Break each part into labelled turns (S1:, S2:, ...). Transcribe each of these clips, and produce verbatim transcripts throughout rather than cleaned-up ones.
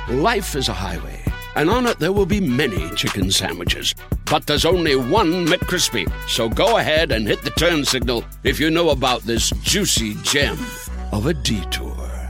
S1: Life is a highway, and on it there will be many chicken sandwiches. But there's only one McCrispy. So go ahead and hit the turn signal if you know about this juicy gem of a detour.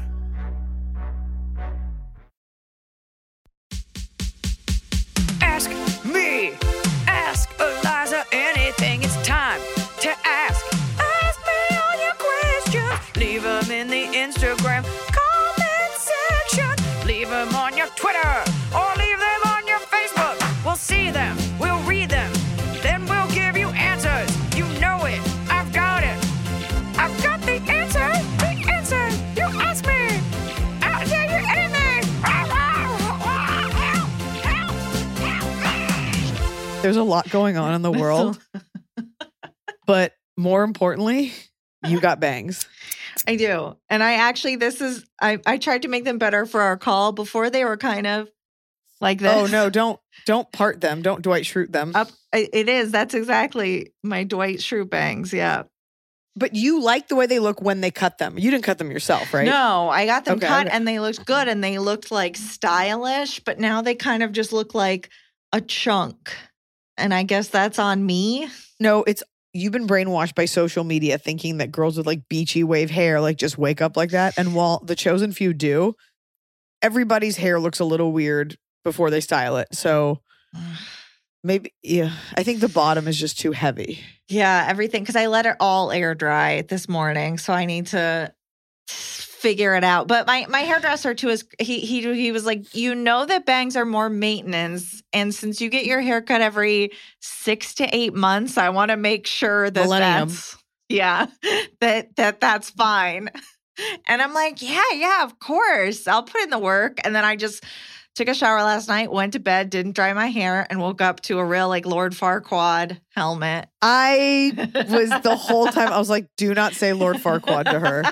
S2: Ask me. Ask Eliza anything. It's time to ask. Ask me all your questions. Leave them in the Instagram comment section. Leave them on your Twitter or leave them on your Facebook. We'll see them. We'll read them. Then we'll give you answers. You know it. I've got it. I've got the answer. The answer. You ask me. I'll tell you anything.
S3: There's a lot going on in the world. But more importantly, you got bangs.
S4: I do. And I actually, this is, I, I tried to make them better for our call. Before they were kind of like this.
S3: Oh, no, don't, don't part them. Don't Dwight Schrute them.
S4: Up, it is. That's exactly my Dwight Schrute bangs. Yeah.
S3: But you like the way they look when they cut them. You didn't cut them yourself, right?
S4: No, I got them
S3: Okay,
S4: cut
S3: okay.
S4: and they looked good and they looked like stylish, but now they kind of just look like a chunk. And I guess that's on me.
S3: No, it's, you've been brainwashed by social media thinking that girls with like beachy wave hair like just wake up like that. And while the chosen few do, everybody's hair looks a little weird before they style it. So maybe, yeah, I think the bottom is just too heavy.
S4: Yeah, everything. Because I let it all air dry this morning. So I need to figure it out. But my, my hairdresser too is, he, he, he was like, you know that bangs are more maintenance. And since you get your hair cut every six to eight months, I want to make sure that
S3: Millennium.
S4: that's, yeah, that, that that's fine. And I'm like, yeah, yeah, of course. I'll put in the work. And then I just took a shower last night, went to bed, didn't dry my hair, and woke up to a real like Lord Farquaad helmet.
S3: I was the whole time, I was like, do not say Lord Farquaad to her.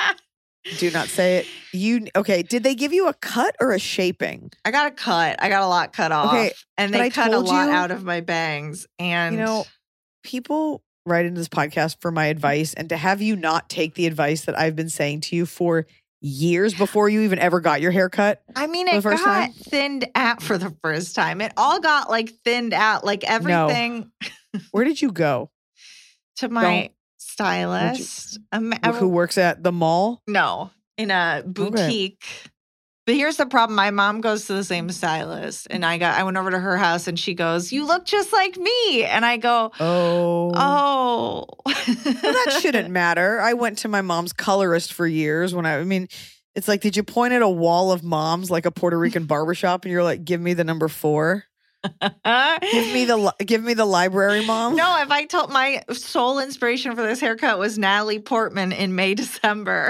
S3: Do not say it. You okay? Did they give you a cut or a shaping?
S4: I got a cut. I got a lot cut off.
S3: Okay,
S4: and
S3: but
S4: they
S3: I
S4: cut a
S3: told
S4: lot
S3: you-
S4: out of my bangs. And
S3: You know, people write into this podcast for my advice, and to have you not take the advice that I've been saying to you for years before you even ever got your hair cut.
S4: I mean,
S3: for the
S4: it
S3: first
S4: got
S3: time?
S4: thinned out for the first time. It all got like thinned out, like everything
S3: Where did you go?
S4: to my stylist. Um, I-
S3: Who works at the mall?
S4: no, in a boutique. But here's the problem. My mom goes to the same stylist. And I got I went over to her house and she goes, you look just like me. And I go,
S3: Oh.
S4: oh.
S3: Well, that shouldn't matter. I went to my mom's colorist for years when I, I mean, it's like, did you point at a wall of moms like a Puerto Rican barbershop and you're like, give me the number four? Give me the li- give me the library mom.
S4: No, if I told my sole inspiration for this haircut was Natalie Portman in May, December.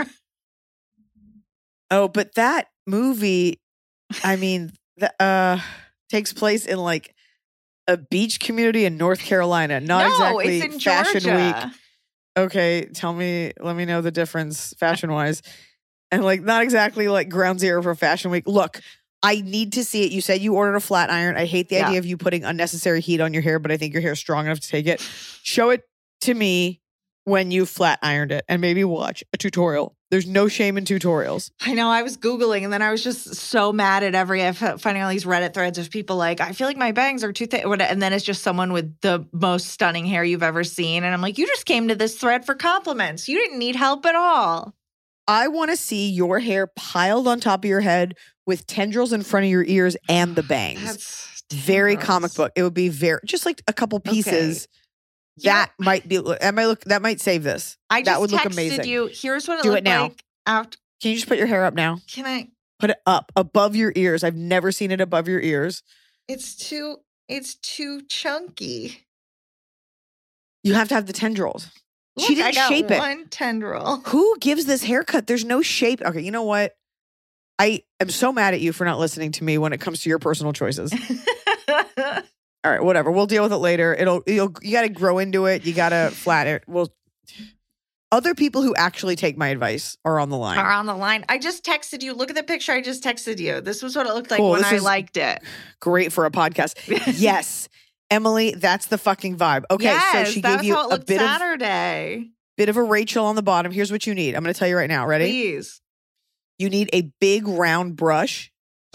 S3: Oh, but that movie, I mean, the, uh, takes place in like a beach community in North Carolina. Not
S4: no,
S3: exactly
S4: it's in
S3: Fashion
S4: Georgia.
S3: Week. Okay, tell me, let me know the difference fashion wise. And like, not exactly like ground zero for Fashion Week. Look, I need to see it. You said you ordered a flat iron. I hate the
S4: Yeah.
S3: idea of you putting unnecessary heat on your hair, but I think your hair is strong enough to take it. Show it to me when you flat ironed it and maybe watch a tutorial. There's no shame in tutorials.
S4: I know. I was Googling and then I was just so mad at every, I f- finding all these Reddit threads of people like, I feel like my bangs are too thick. And then it's just someone with the most stunning hair you've ever seen. And I'm like, you just came to this thread for compliments. You didn't need help at all.
S3: I want to see your hair piled on top of your head with tendrils in front of your ears and the bangs.
S4: That's
S3: Very
S4: gross.
S3: comic book. It would be very, just like a couple pieces. That might be, that might look, that might save this.
S4: I just
S3: that would look
S4: texted
S3: amazing.
S4: you. Here's what it
S3: Do it
S4: looked
S3: now.
S4: like. After,
S3: Can you just put your hair up now?
S4: can I?
S3: Put it up above your ears. I've never seen it above your ears.
S4: It's too, it's too chunky.
S3: You have to have the tendrils.
S4: Look,
S3: she didn't
S4: I got
S3: shape it.
S4: one tendril.
S3: Who gives this haircut? There's no shape. Okay, you know what? I am so mad at you for not listening to me when it comes to your personal choices. All right, whatever. We'll deal with it later. It'll, you'll, you got to grow into it. You got to flat it. Well, other people who actually take my advice are on the line.
S4: Are on the line. I just texted you. Look at the picture I just texted you. This was what it looked like
S3: Cool,
S4: when
S3: this
S4: I
S3: is-
S4: liked it.
S3: Great for a podcast. Yes, Emily, that's the fucking vibe. Okay,
S4: yes,
S3: so she
S4: that
S3: gave
S4: was
S3: you
S4: how it
S3: a
S4: looked
S3: bit of
S4: Saturday.
S3: bit of a Rachel on the bottom. Here's what you need. I'm going to tell you right now. Ready?
S4: Please.
S3: You need a big round brush.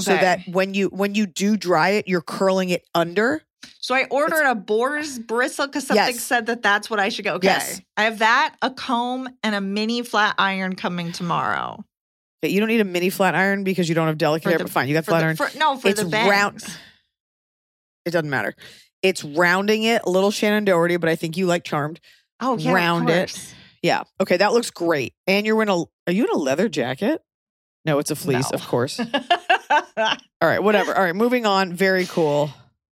S3: so
S4: Okay.
S3: that when you when you do dry it, you're curling it under.
S4: So I ordered a boar's bristle because something
S3: Yes.
S4: said that that's what I should go. Okay.
S3: Yes.
S4: I have that, a comb, and a mini flat iron coming tomorrow.
S3: Okay, you don't need a mini flat iron because you don't have delicate
S4: For
S3: hair,
S4: the-
S3: but fine, you got
S4: For
S3: flat
S4: the,
S3: iron.
S4: for, no, for
S3: It's
S4: the bangs.
S3: round- It doesn't matter. It's rounding it, a little Shannon Doherty, but I think you like Charmed.
S4: Oh, yeah.
S3: round
S4: of
S3: it.
S4: course.
S3: Yeah. Okay, that looks great. And you're in a are you in a leather jacket? No, it's a fleece,
S4: No.
S3: of course. All right, whatever. All right, moving on. Very cool.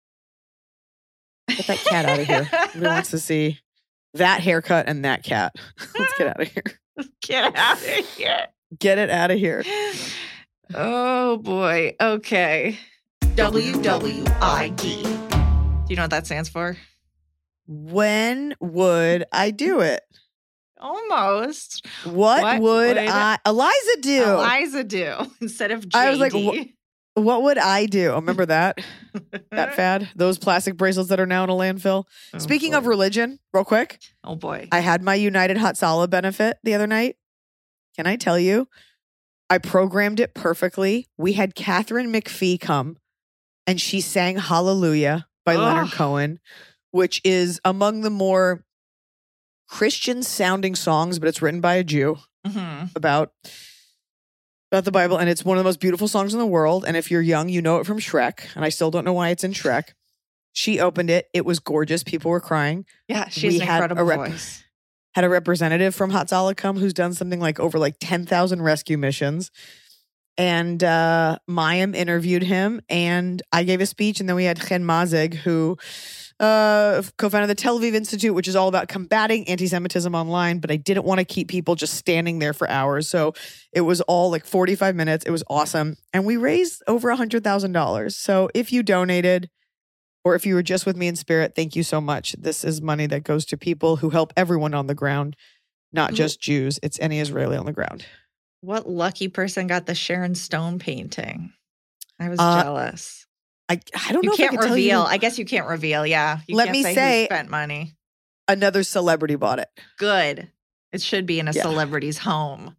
S3: Get that cat out of here. Nobody wants to see that haircut and that cat. Let's get out of here.
S4: Get out of here.
S3: Get it out of here.
S4: Oh, boy. Okay. W W I D. Do you know what that stands for?
S3: When would I do it?
S4: Almost.
S3: What,
S4: What
S3: would
S4: would
S3: I Eliza do?
S4: Eliza do instead of J D.
S3: I was like, wh- What would I do? Remember that? That fad? Those plastic bracelets that are now in a landfill.
S4: Oh,
S3: Speaking
S4: boy.
S3: of religion, real quick,
S4: Oh, boy.
S3: I had my United Hot Sala benefit the other night. Can I tell you? I programmed it perfectly. We had Catherine McPhee come and she sang Hallelujah by
S4: Ugh.
S3: Leonard Cohen, which is among the more Christian sounding songs, but it's written by a Jew
S4: Mhm.
S3: about, about the Bible. And it's one of the most beautiful songs in the world. And if you're young, you know it from Shrek. And I still don't know why it's in Shrek. She opened it. It was gorgeous. People were crying.
S4: Yeah, she's
S3: We
S4: an
S3: had a
S4: incredible
S3: rep-
S4: voice.
S3: Had a representative from Hot Sala come who's done something like over like ten thousand rescue missions. And uh, Mayim interviewed him and I gave a speech. And then we had Chen Mazig, who uh, co-founded the Tel Aviv Institute, which is all about combating anti-Semitism online. But I didn't want to keep people just standing there for hours. So it was all like forty-five minutes. It was awesome. And we raised over one hundred thousand dollars. So if you donated, or if you were just with me in spirit, thank you so much. This is money that goes to people who help everyone on the ground, not just Jews. It's any Israeli on the ground.
S4: What lucky person got the Sharon Stone painting? I was
S3: Uh,
S4: jealous.
S3: I, I don't
S4: You
S3: know
S4: can't
S3: if I can
S4: reveal.
S3: tell you
S4: I guess you can't reveal. Yeah. You
S3: Let
S4: can't
S3: me
S4: say,
S3: say-
S4: who spent money.
S3: another celebrity bought it.
S4: Good. It should be in a
S3: Yeah.
S4: celebrity's home.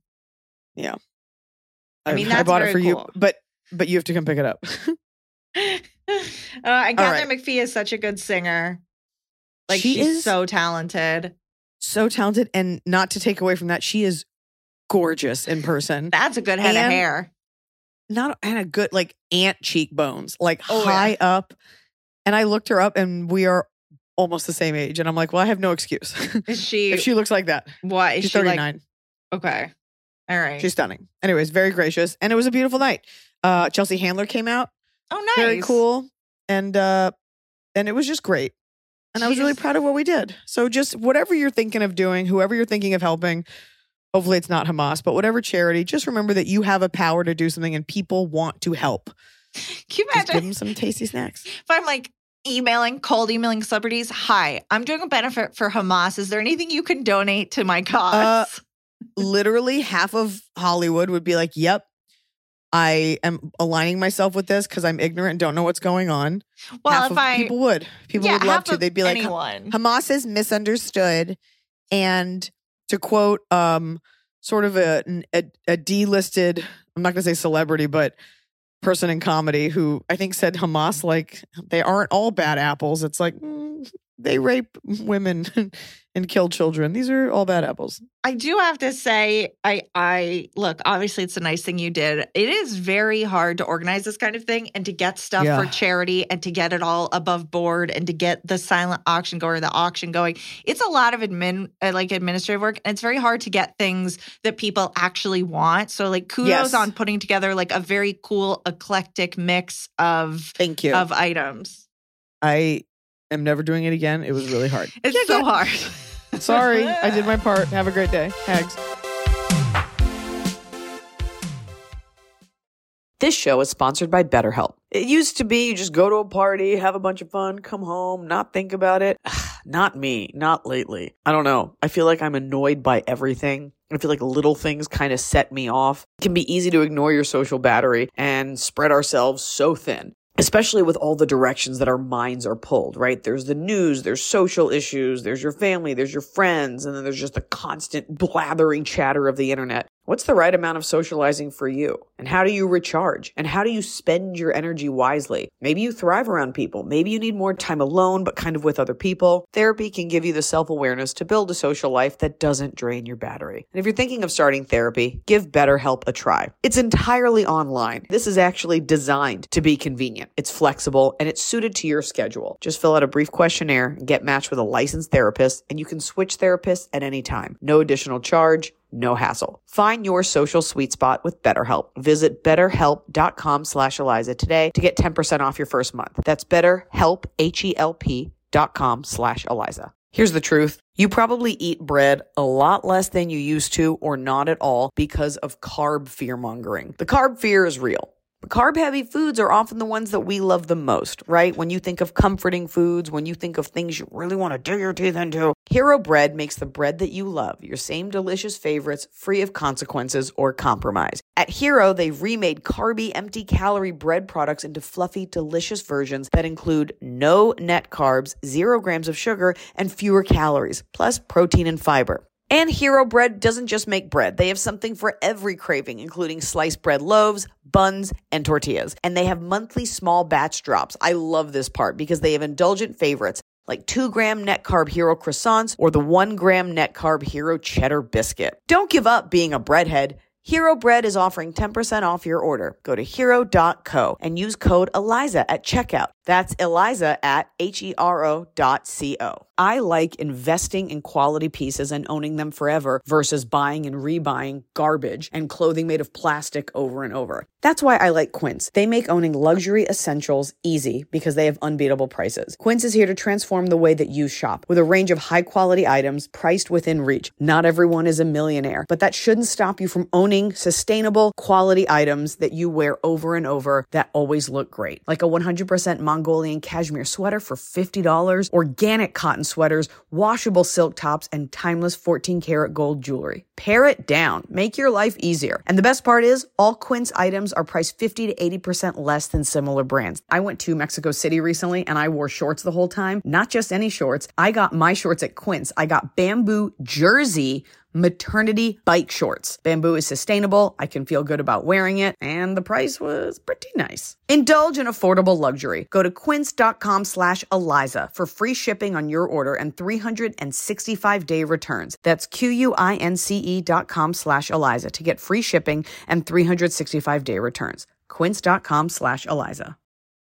S4: I mean,
S3: I
S4: that's
S3: bought
S4: very
S3: it for you,
S4: cool.
S3: but but you have to come pick it up.
S4: uh, and
S3: All
S4: Catherine McPhee is such a good singer. Like
S3: She
S4: she's
S3: is-
S4: so talented.
S3: So talented, and not to take away from that, she is gorgeous in person.
S4: That's a good head
S3: And-
S4: of hair.
S3: Not and a good like ant cheekbones, like
S4: Oh, yeah.
S3: high up. And I looked her up, and we are almost the same age. And I'm like, well, I have no excuse
S4: Is she?
S3: if she looks like that.
S4: what is
S3: She's
S4: she like?
S3: thirty-nine.
S4: Okay. All right.
S3: She's stunning. Anyways, very gracious, and it was a beautiful night. Uh, Chelsea Handler came out,
S4: oh, nice.
S3: very cool, and uh, and it was just great. And I was really
S4: She's-
S3: proud of what we did. So just whatever you're thinking of doing, whoever you're thinking of helping, hopefully it's not Hamas, but whatever charity, just remember that you have a power to do something, and people want to help.
S4: Can you
S3: Just give
S4: imagine
S3: them some tasty snacks.
S4: if I'm like emailing, cold emailing celebrities? Hi, I'm doing a benefit for Hamas. Is there anything you can donate to my cause?
S3: Literally half of Hollywood would be like, yep, I am aligning myself with this because I'm ignorant and don't know what's going on.
S4: well,
S3: half
S4: if
S3: of
S4: I
S3: people would. People
S4: yeah,
S3: would love
S4: half
S3: to.
S4: of
S3: They'd be like,
S4: anyone.
S3: Hamas is misunderstood. And to quote um sort of a, a, a delisted, I'm not going to say celebrity, but person in comedy who I think said Hamas, like, they aren't all bad apples. It's like, mm, they rape women and kill children. These are all bad apples.
S4: I do have to say, I, I look, obviously it's a nice thing you did. It is very hard to organize this kind of thing and to get stuff
S3: Yeah.
S4: for charity and to get it all above board and to get the silent auction going or the auction going. It's a lot of admin, uh, like administrative work. And it's very hard to get things that people actually want. So like kudos
S3: Yes.
S4: on putting together like a very cool, eclectic mix of,
S3: Thank you.
S4: of items.
S3: I am never doing it again. It was really hard.
S4: It's so hard.
S3: Sorry, I did my part. Have a great day. Hags. This show is sponsored by BetterHelp. It used to be you just go to a party, have a bunch of fun, come home, not think about it. Not me. Not lately. I don't know. I feel like I'm annoyed by everything. I feel like little things kind of set me off. It can be easy to ignore your social battery and spread ourselves so thin. Especially with all the directions that our minds are pulled, right? There's the news, there's social issues, there's your family, there's your friends, and then there's just the constant blathering chatter of the internet. What's the right amount of socializing for you? And how do you recharge? And how do you spend your energy wisely? Maybe you thrive around people. Maybe you need more time alone, but kind of with other people. Therapy can give you the self-awareness to build a social life that doesn't drain your battery. And if you're thinking of starting therapy, give BetterHelp a try. It's entirely online. This is actually designed to be convenient. It's flexible and it's suited to your schedule. Just fill out a brief questionnaire and get matched with a licensed therapist, and you can switch therapists at any time. No additional charge. No hassle. Find your social sweet spot with BetterHelp. Visit betterhelp.com slash Eliza today to get ten percent off your first month. That's betterhelp, H-E-L-P dot com slash Eliza. Here's the truth. You probably eat bread a lot less than you used to, or not at all, because of carb fear mongering. The carb fear is real. Carb-heavy foods are often the ones that we love the most, right? When you think of comforting foods, when you think of things you really want to dig your teeth into, Hero Bread makes the bread that you love, your same delicious favorites, free of consequences or compromise. At Hero, they've remade carby, empty-calorie bread products into fluffy, delicious versions that include no net carbs, zero grams of sugar, and fewer calories, plus protein and fiber. And Hero Bread doesn't just make bread. They have something for every craving, including sliced bread loaves, buns, and tortillas. And they have monthly small batch drops. I love this part because they have indulgent favorites like two gram net carb Hero croissants or the one gram net carb Hero cheddar biscuit. Don't give up being a breadhead. Hero Bread is offering ten percent off your order. Go to hero dot co and use code ELIZA at checkout. That's Eliza at H E R O dot C O. I like investing in quality pieces and owning them forever versus buying and rebuying garbage and clothing made of plastic over and over. That's why I like Quince. They make owning luxury essentials easy because they have unbeatable prices. Quince is here to transform the way that you shop with a range of high quality items priced within reach. Not everyone is a millionaire, but that shouldn't stop you from owning sustainable quality items that you wear over and over that always look great. Like a one hundred percent Mongolian cashmere sweater for fifty dollars, organic cotton sweaters, washable silk tops, and timeless fourteen karat gold jewelry. Pare it down. Make your life easier. And the best part is, all Quince items are priced fifty to eighty percent less than similar brands. I went to Mexico City recently and I wore shorts the whole time. Not just any shorts. I got my shorts at Quince. I got bamboo jersey maternity bike shorts. Bamboo is sustainable. I can feel good about wearing it. And the price was pretty nice. Indulge in affordable luxury. Go to quince.com slash Eliza for free shipping on your order and three hundred sixty-five day returns. That's Q-U-I-N-C-E dot com slash Eliza to get free shipping and three hundred sixty-five day returns. Quince.com slash Eliza.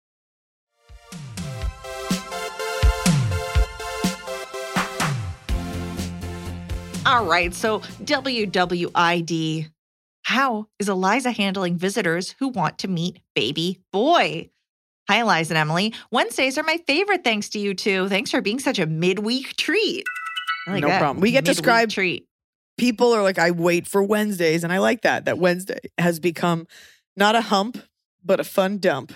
S4: All right, so W W I D. How is Eliza handling visitors who want to meet baby boy? Hi, Eliza and Emily. Wednesdays are my favorite thanks to you two. Thanks for being such a midweek treat. I like
S3: No
S4: that.
S3: problem. We get
S4: Midweek
S3: described-
S4: treat.
S3: People are like, I wait for Wednesdays, and I like that. That Wednesday has become not a hump, but a fun dump.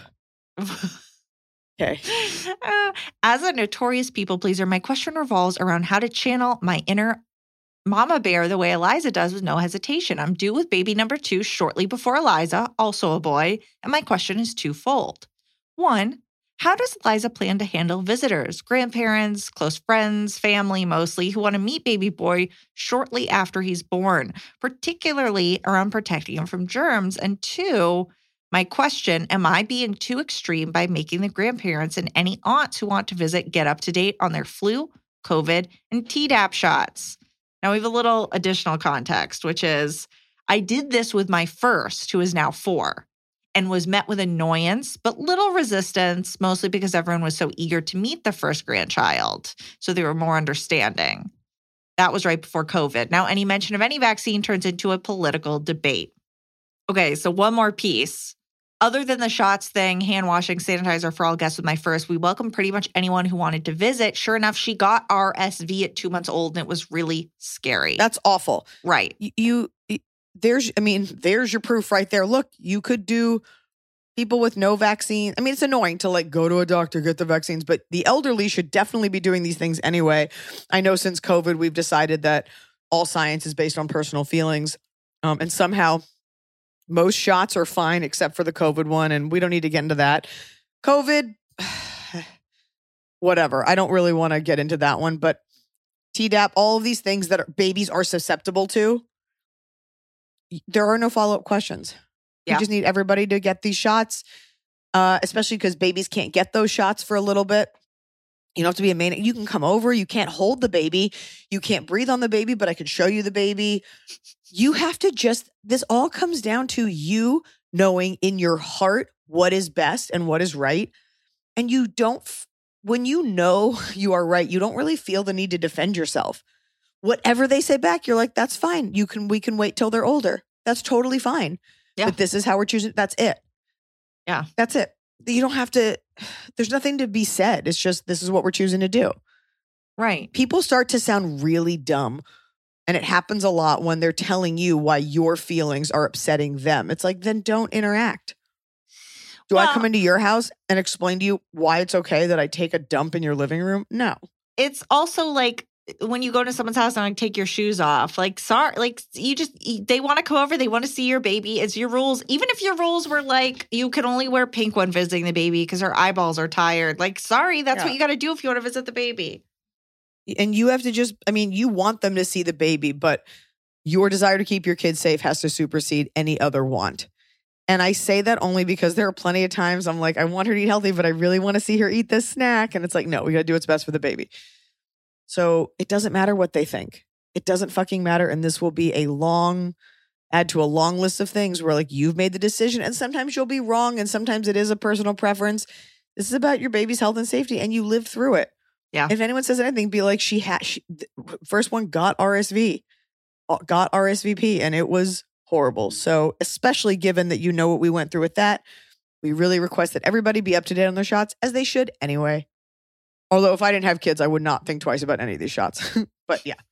S3: Okay.
S4: Uh, as a notorious people pleaser, my question revolves around how to channel my inner mama bear the way Eliza does with no hesitation. I'm due with baby number two shortly before Eliza, also a boy, and my question is twofold. One, how does Eliza plan to handle visitors, grandparents, close friends, family mostly, who want to meet baby boy shortly after he's born, particularly around protecting him from germs? And two, my question, am I being too extreme by making the grandparents and any aunts who want to visit get up to date on their flu, COVID, and Tdap shots? Now we have a little additional context, which is I did this with my first, who is now four, and was met with annoyance, but little resistance, mostly because everyone was so eager to meet the first grandchild. So they were more understanding. That was right before COVID. Now, any mention of any vaccine turns into a political debate. Okay, so one more piece. Other than the shots thing, hand washing, sanitizer for all guests with my first, we welcome pretty much anyone who wanted to visit. Sure enough, she got R S V at two months old, and it was really scary.
S3: That's awful.
S4: Right.
S3: You, you, you- there's, I mean, there's your proof right there. Look, you could do people with no vaccine. I mean, it's annoying to like go to a doctor, get the vaccines, but the elderly should definitely be doing these things anyway. I know since COVID, we've decided that all science is based on personal feelings. Um, and somehow most shots are fine except for the COVID one. And we don't need to get into that. COVID, whatever. I don't really want to get into that one, but Tdap, all of these things that are, babies are susceptible to. there are no follow-up questions.
S4: Yeah.
S3: You just need everybody to get these shots, uh, especially because babies can't get those shots for a little bit. You don't have to be a maniac. You can come over. You can't hold the baby. You can't breathe on the baby, but I can show you the baby. You have to just, this all comes down to you knowing in your heart what is best and what is right. And you don't, when you know you are right, you don't really feel the need to defend yourself. Whatever they say back, you're like, that's fine. You can, we can wait till they're older. That's totally fine.
S4: Yeah.
S3: But this is how we're choosing. That's it.
S4: Yeah.
S3: That's it. You don't have to, there's nothing to be said. It's just, this is what we're choosing to do.
S4: Right.
S3: People start to sound really dumb. And it happens a lot when they're telling you why your feelings are upsetting them. It's like, then don't interact. Do
S4: Well,
S3: I come into your house and explain to you why it's okay that I take a dump in your living room? No.
S4: It's also like when you go to someone's house and like take your shoes off, like, sorry, like you just, they want to come over. They want to see your baby. It's your rules. Even if your rules were like, you can only wear pink when visiting the baby because her eyeballs are tired. Like, sorry, that's
S3: Yeah.
S4: what you got to do if you want to visit the baby.
S3: And you have to just, I mean, you want them to see the baby, but your desire to keep your kids safe has to supersede any other want. And I say that only because there are plenty of times I'm like, I want her to eat healthy, but I really want to see her eat this snack. And it's like, no, we got to do what's best for the baby. So it doesn't matter what they think. It doesn't fucking matter. And this will be a long, add to a long list of things where like you've made the decision and sometimes you'll be wrong. And sometimes it is a personal preference. This is about your baby's health and safety and you live through it.
S4: Yeah.
S3: If anyone says anything, be like, she had, she, first one got R S V, got R S V P, and it was horrible. So, especially given that you know what we went through with that, we really request that everybody be up to date on their shots, as they should anyway. Although, if I didn't have kids, I would not think twice about any of these shots. But yeah.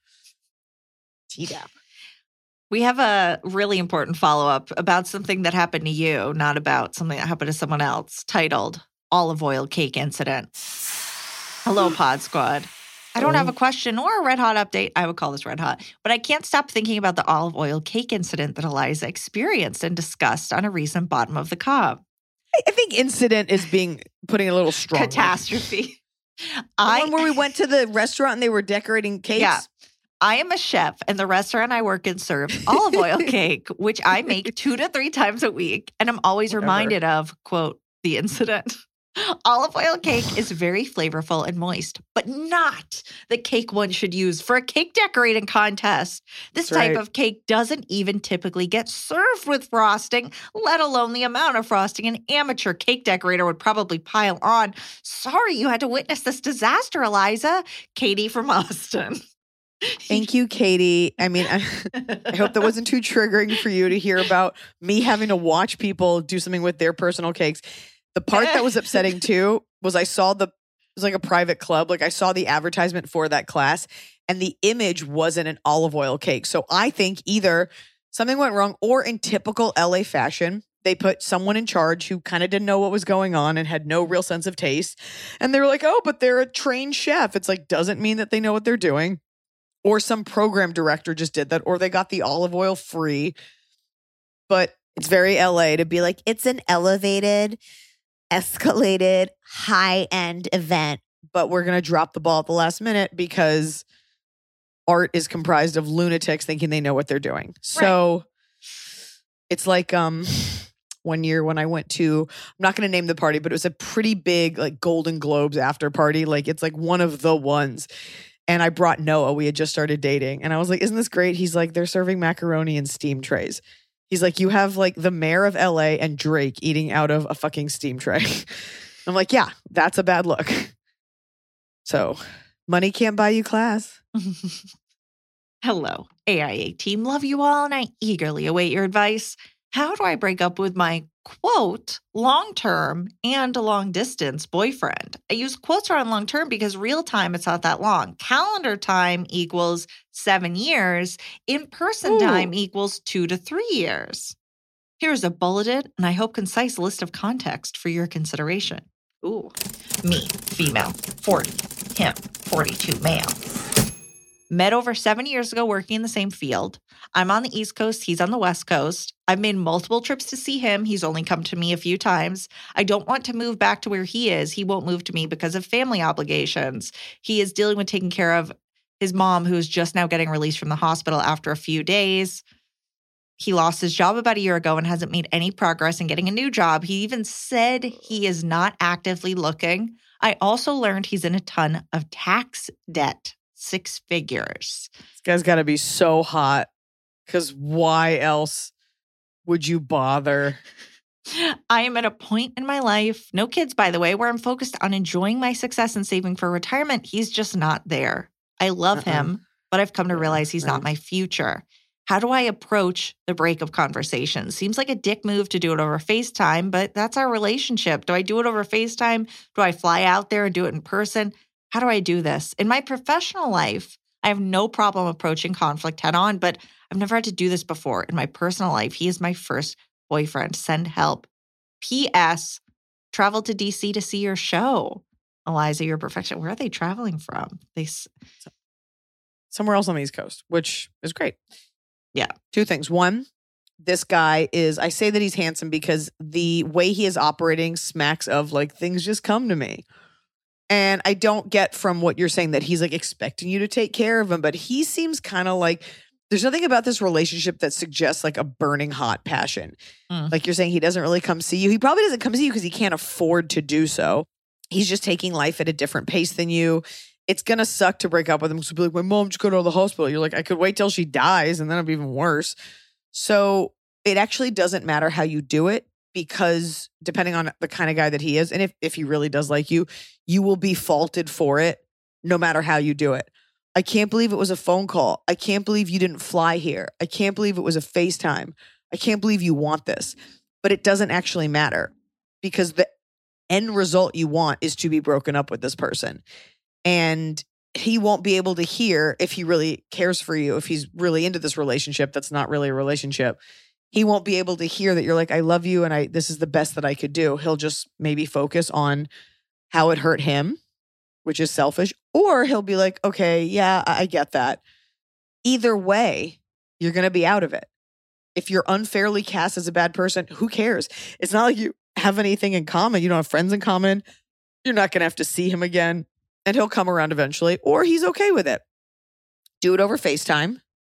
S3: Tdap.
S4: We have a really important follow-up about something that happened to you, not about something that happened to someone else, titled Olive Oil Cake Incident. Hello, Pod Squad. I don't have a question or a red hot update. I would call this red hot. But I can't stop thinking about the olive oil cake incident that Eliza experienced and discussed on a recent Bottom of the Cob.
S3: I think incident is being putting a little strong.
S4: Catastrophe.
S3: The
S4: I
S3: one where we went to the restaurant and they were decorating cakes.
S4: Yeah. I am a chef, and the restaurant I work in serves olive oil cake, which I make two to three times a week. And I'm always
S3: Whatever.
S4: reminded of, quote, the incident. Olive oil cake is very flavorful and moist, but not the cake one should use for a cake decorating contest. This
S3: That's
S4: type
S3: right.
S4: of cake doesn't even typically get served with frosting, let alone the amount of frosting an amateur cake decorator would probably pile on. Sorry you had to witness this disaster, Eliza. Katie from Austin.
S3: Thank you, Katie. I mean, I, I hope that wasn't too triggering for you to hear about me having to watch people do something with their personal cakes. The part that was upsetting too was I saw the, it was like a private club. Like I saw the advertisement for that class and the image wasn't an olive oil cake. So I think either something went wrong or in typical L A fashion, they put someone in charge who kind of didn't know what was going on and had no real sense of taste. And they were like, oh, but they're a trained chef. It's like, doesn't mean that they know what they're doing. Or some program director just did that, or they got the olive oil free. But it's very L A to be like, it's an elevated, escalated, high-end event, but we're going to drop the ball at the last minute because art is comprised of lunatics thinking they know what they're doing. So it's like um, one year when I went to, I'm not going to name the party, but it was a pretty big like Golden Globes after party. Like it's like one of the ones. And I brought Noah. We had just started dating. And I was like, isn't this great? He's like, they're serving macaroni in steam trays. He's like, you have like the mayor of L A and Drake eating out of a fucking steam tray. I'm like, yeah, that's a bad look. So money can't buy you class.
S4: Hello, A I A team. Love you all, and I eagerly await your advice. How do I break up with my, quote, long-term and long-distance boyfriend? I use quotes around long-term because real time, it's not that long. Calendar time equals seven years. In-person
S3: Ooh.
S4: time equals two to three years. Here's a bulleted and I hope concise list of context for your consideration. Ooh. Me, female, forty. Him, forty-two, male. Met over seven years ago working in the same field. I'm on the East Coast. He's on the West Coast. I've made multiple trips to see him. He's only come to me a few times. I don't want to move back to where he is. He won't move to me because of family obligations. He is dealing with taking care of his mom, who is just now getting released from the hospital after a few days. He lost his job about a year ago and hasn't made any progress in getting a new job. He even said he is not actively looking. I also learned he's in a ton of tax debt, six figures.
S3: This guy's got to be so hot because why else would you bother?
S4: I am at a point in my life, no kids, by the way, where I'm focused on enjoying my success and saving for retirement. He's just not there. I love
S3: Uh-uh.
S4: him, but I've come to realize he's not my future. How do I approach the breakup conversation? Seems like a dick move to do it over FaceTime, but that's our relationship. Do I do it over FaceTime? Do I fly out there and do it in person? How do I do this? In my professional life, I have no problem approaching conflict head on, but I've never had to do this before. In my personal life, he is my first boyfriend. Send help. P S. Traveled to D C to see your show. Eliza, your perfection. Where are they traveling from? They s-
S3: Somewhere else on the East Coast, which is great.
S4: Yeah.
S3: Two things. One, this guy is, I say that he's handsome because the way he is operating smacks of like things just come to me. And I don't get from what you're saying that he's like expecting you to take care of him, but he seems kind of like there's nothing about this relationship that suggests like a burning hot passion.
S4: Mm.
S3: Like you're saying, he doesn't really come see you. He probably doesn't come see you because he can't afford to do so. He's just taking life at a different pace than you. It's going to suck to break up with him because he'll be like, my mom just got out of the hospital. You're like, I could wait till she dies and then it'll be even worse. So it actually doesn't matter how you do it because depending on the kind of guy that he is, and if, if he really does like you, you will be faulted for it no matter how you do it. I can't believe it was a phone call. I can't believe you didn't fly here. I can't believe it was a FaceTime. I can't believe you want this. But it doesn't actually matter because the end result you want is to be broken up with this person. And he won't be able to hear if he really cares for you, if he's really into this relationship that's not really a relationship. He won't be able to hear that you're like, I love you and I this is the best that I could do. He'll just maybe focus on how it hurt him, which is selfish. Or he'll be like, okay, yeah, I I get that. Either way, you're going to be out of it. If you're unfairly cast as a bad person, who cares? It's not like you have anything in common. You don't have friends in common. You're not going to have to see him again. And he'll come around eventually, or he's okay with it. Do it over FaceTime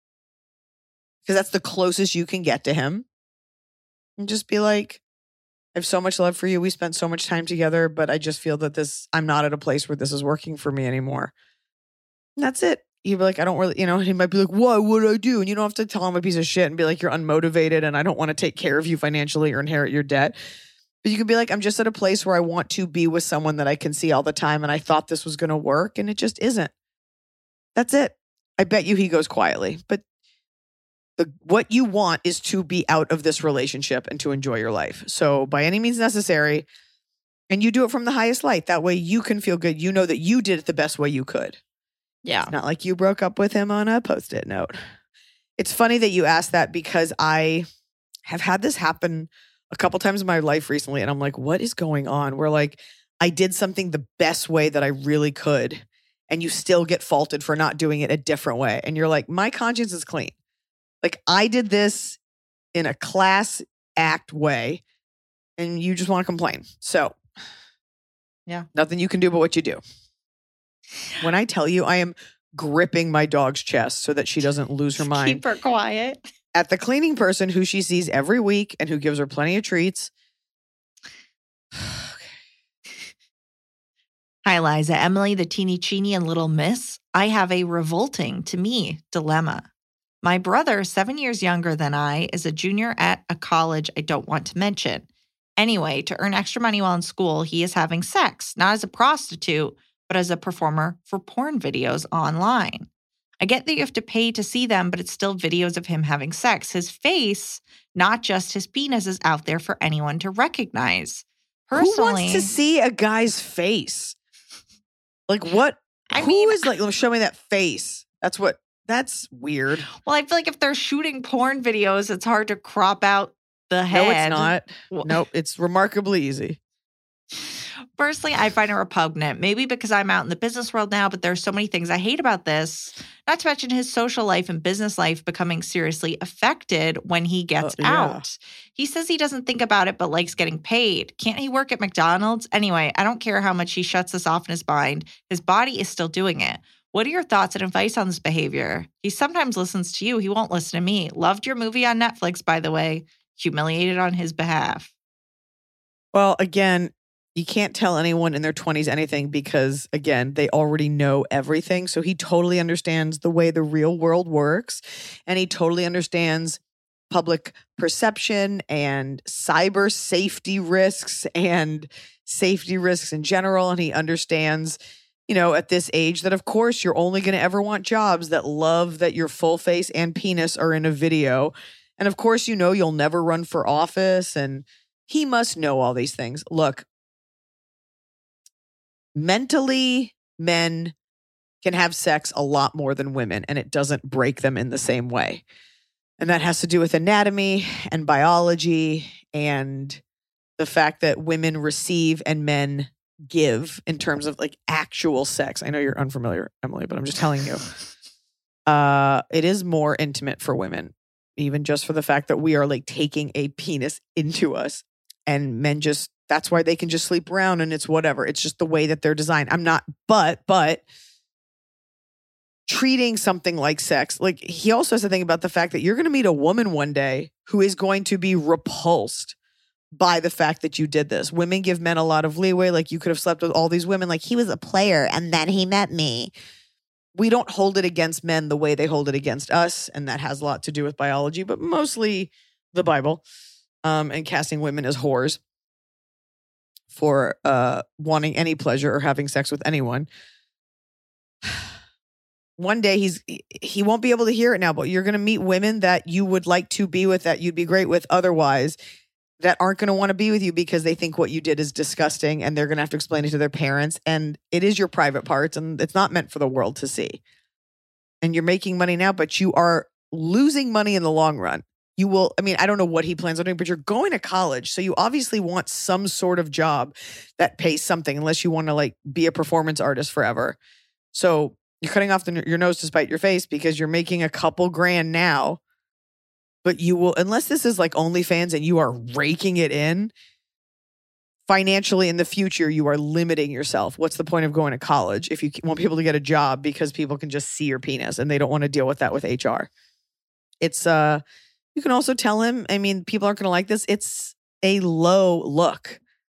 S3: because that's the closest you can get to him. And just be like, I have so much love for you. We spent so much time together, but I just feel that this, I'm not at a place where this is working for me anymore. And that's it. You'd be like, I don't really, you know, he might be like, why would I do? And you don't have to tell him a piece of shit and be like, you're unmotivated and I don't want to take care of you financially or inherit your debt. But you could be like, I'm just at a place where I want to be with someone that I can see all the time. And I thought this was going to work and it just isn't. That's it. I bet you he goes quietly. But the, what you want is to be out of this relationship and to enjoy your life. So by any means necessary, and you do it from the highest light. That way you can feel good. You know that you did it the best way you could.
S4: Yeah.
S3: It's not like you broke up with him on a Post-it note. It's funny that you asked that because I have had this happen a couple times in my life recently. And I'm like, what is going on? Where like I did something the best way that I really could. And you still get faulted for not doing it a different way. And you're like, my conscience is clean. Like I did this in a class act way. And you just want to complain. So
S4: yeah,
S3: nothing you can do but what you do. When I tell you I am gripping my dog's chest so that she doesn't lose her mind.
S4: Keep her quiet.
S3: At the cleaning person who she sees every week and who gives her plenty of treats.
S4: Hi, Liza. Emily, the teeny cheeny and little miss. I have a revolting, to me, dilemma. My brother, seven years younger than I, is a junior at a college I don't want to mention. Anyway, to earn extra money while in school, he is having sex, not as a prostitute, but as a performer for porn videos online. I get that you have to pay to see them, but it's still videos of him having sex. His face, not just his penis, is out there for anyone to recognize. Personally,
S3: who wants to see a guy's face? Like what?
S4: I
S3: who
S4: mean,
S3: is like, show me that face. That's what, that's weird.
S4: well, I feel like if they're shooting porn videos, it's hard to crop out the head.
S3: No, it's not.
S4: Well-
S3: Nope, it's remarkably easy.
S4: Personally, I find it repugnant, maybe because I'm out in the business world now, but there's so many things I hate about this, not to mention his social life and business life becoming seriously affected when he gets
S3: Uh, yeah.
S4: out. He says he doesn't think about it, but likes getting paid. Can't he work at McDonald's? Anyway, I don't care how much he shuts this off in his mind. His body is still doing it. What are your thoughts and advice on this behavior? He sometimes listens to you. He won't listen to me. Loved your movie on Netflix, by the way. Humiliated on his behalf.
S3: Well, again, you can't tell anyone in their twenties anything because, again, they already know everything. So he totally understands the way the real world works. And he totally understands public perception and cyber safety risks and safety risks in general. And he understands, you know, at this age that, of course, you're only going to ever want jobs that love that your full face and penis are in a video. And of course, you know, you'll never run for office. And he must know all these things. Look, mentally, men can have sex a lot more than women, and it doesn't break them in the same way. And that has to do with anatomy and biology and the fact that women receive and men give in terms of like actual sex. I know you're unfamiliar, Emily, but I'm just telling you. Uh, it is more intimate for women, even just for the fact that we are like taking a penis into us, and men just, that's why they can just sleep around and it's whatever. It's just the way that they're designed. I'm not, but, but treating something like sex, like he also has to think about the fact that you're going to meet a woman one day who is going to be repulsed by the fact that you did this. Women give men a lot of leeway. Like you could have slept with all these women. Like he was a player and then he met me. We don't hold it against men the way they hold it against us. And that has a lot to do with biology, but mostly the Bible, um, and casting women as whores for uh, wanting any pleasure or having sex with anyone. One day he's he won't be able to hear it now, but you're going to meet women that you would like to be with, that you'd be great with otherwise, that aren't going to want to be with you because they think what you did is disgusting and they're going to have to explain it to their parents. And it is your private parts and it's not meant for the world to see. And you're making money now, but you are losing money in the long run. You will, I mean, I don't know what he plans on doing, but you're going to college. So you obviously want some sort of job that pays something, unless you want to like be a performance artist forever. So you're cutting off the, your nose to spite your face because you're making a couple grand now. But you will, unless this is like OnlyFans and you are raking it in, financially in the future, you are limiting yourself. What's the point of going to college if you want people to get a job because people can just see your penis and they don't want to deal with that with H R? It's, uh, you can also tell him, I mean, people aren't going to like this. It's a low look.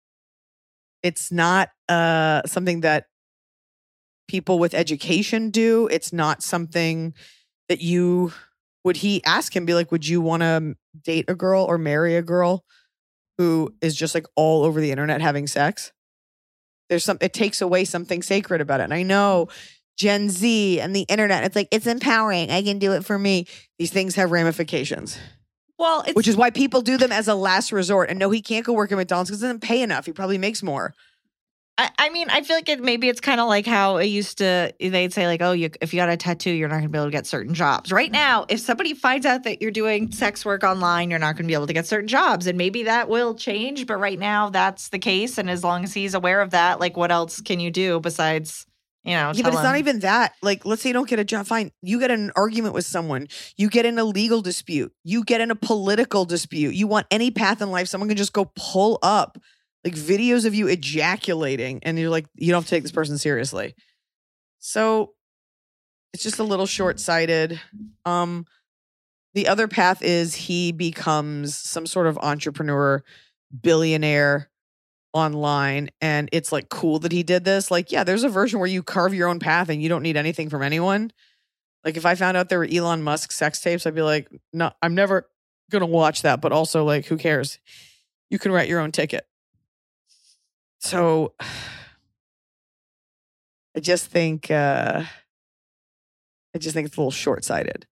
S3: It's not uh, something that people with education do. It's not something that you... Would he ask him, be like, would you want to date a girl or marry a girl who is just like all over the internet having sex? There's some, it takes away something sacred about it. And I know Gen Z and the internet, it's like, it's empowering. I can do it for me. These things have ramifications.
S4: Well, it's,
S3: which is why people do them as a last resort. And no, he can't go work at McDonald's because it doesn't pay enough. He probably makes more.
S4: I, I mean, I feel like it, maybe it's kind of like how it used to, they'd say like, oh, you, if you got a tattoo, you're not going to be able to get certain jobs. Right now, if somebody finds out that you're doing sex work online, you're not going to be able to get certain jobs. And maybe that will change. But right now, that's the case. And as long as he's aware of that, like what else can you do besides, you know,
S3: yeah, but it's
S4: him.
S3: not even that. Like, let's say you don't get a job. Fine. You get in an argument with someone. You get in a legal dispute. You get in a political dispute. You want any path in life, someone can just go pull up like videos of you ejaculating and you're like, you don't have to take this person seriously. So it's just a little short-sighted. Um, the other path is he becomes some sort of entrepreneur, billionaire online. And it's like cool that he did this. Like, yeah, there's a version where you carve your own path and you don't need anything from anyone. Like if I found out there were Elon Musk sex tapes, I'd be like, no, I'm never going to watch that. But also like, who cares? You can write your own ticket. So I just think uh, I just think it's a little short-sighted.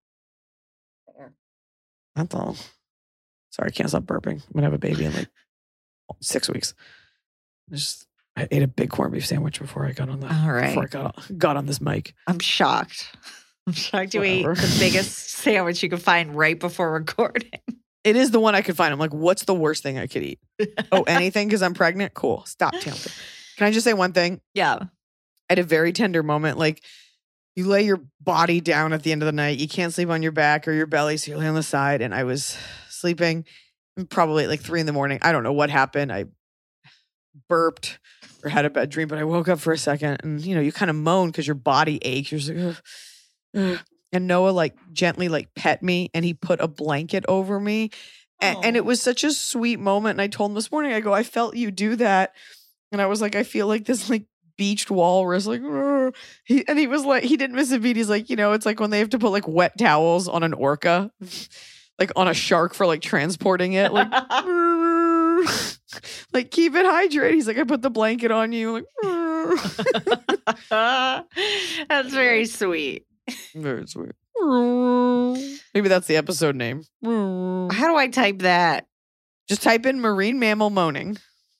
S3: That's all. Sorry, I can't stop burping. I'm gonna have a baby in like six weeks. I just I ate a big corned beef sandwich before I got on the
S4: all right.
S3: before I got got on this mic.
S4: I'm shocked. I'm shocked you ate the biggest sandwich you could find right before recording.
S3: It is the one I could find. I'm like, what's the worst thing I could eat? Oh, anything because I'm pregnant? Cool. Stop, Tampa. Can I just say one thing?
S4: Yeah.
S3: I had a very tender moment. Like, you lay your body down at the end of the night. You can't sleep on your back or your belly, so you lay on the side. And I was sleeping probably at like three in the morning. I don't know what happened. I burped or had a bad dream, but I woke up for a second and, you know, you kind of moan because your body aches. You're just like, ugh, ugh. And Noah like gently like pet me and he put a blanket over me. And, and it was such a sweet moment. And I told him this morning, I go, I felt you do that. And I was like, I feel like this like beached walrus, like, Rrr. he, and he was like, he didn't miss a beat. He's like, you know, it's like when they have to put like wet towels on an orca, like on a shark for like transporting it, like, like keep it hydrated. He's like, I put the blanket on you, like,
S4: that's very sweet.
S3: Very sweet. Maybe that's the episode name.
S4: How do I type that?
S3: Just type in marine mammal moaning.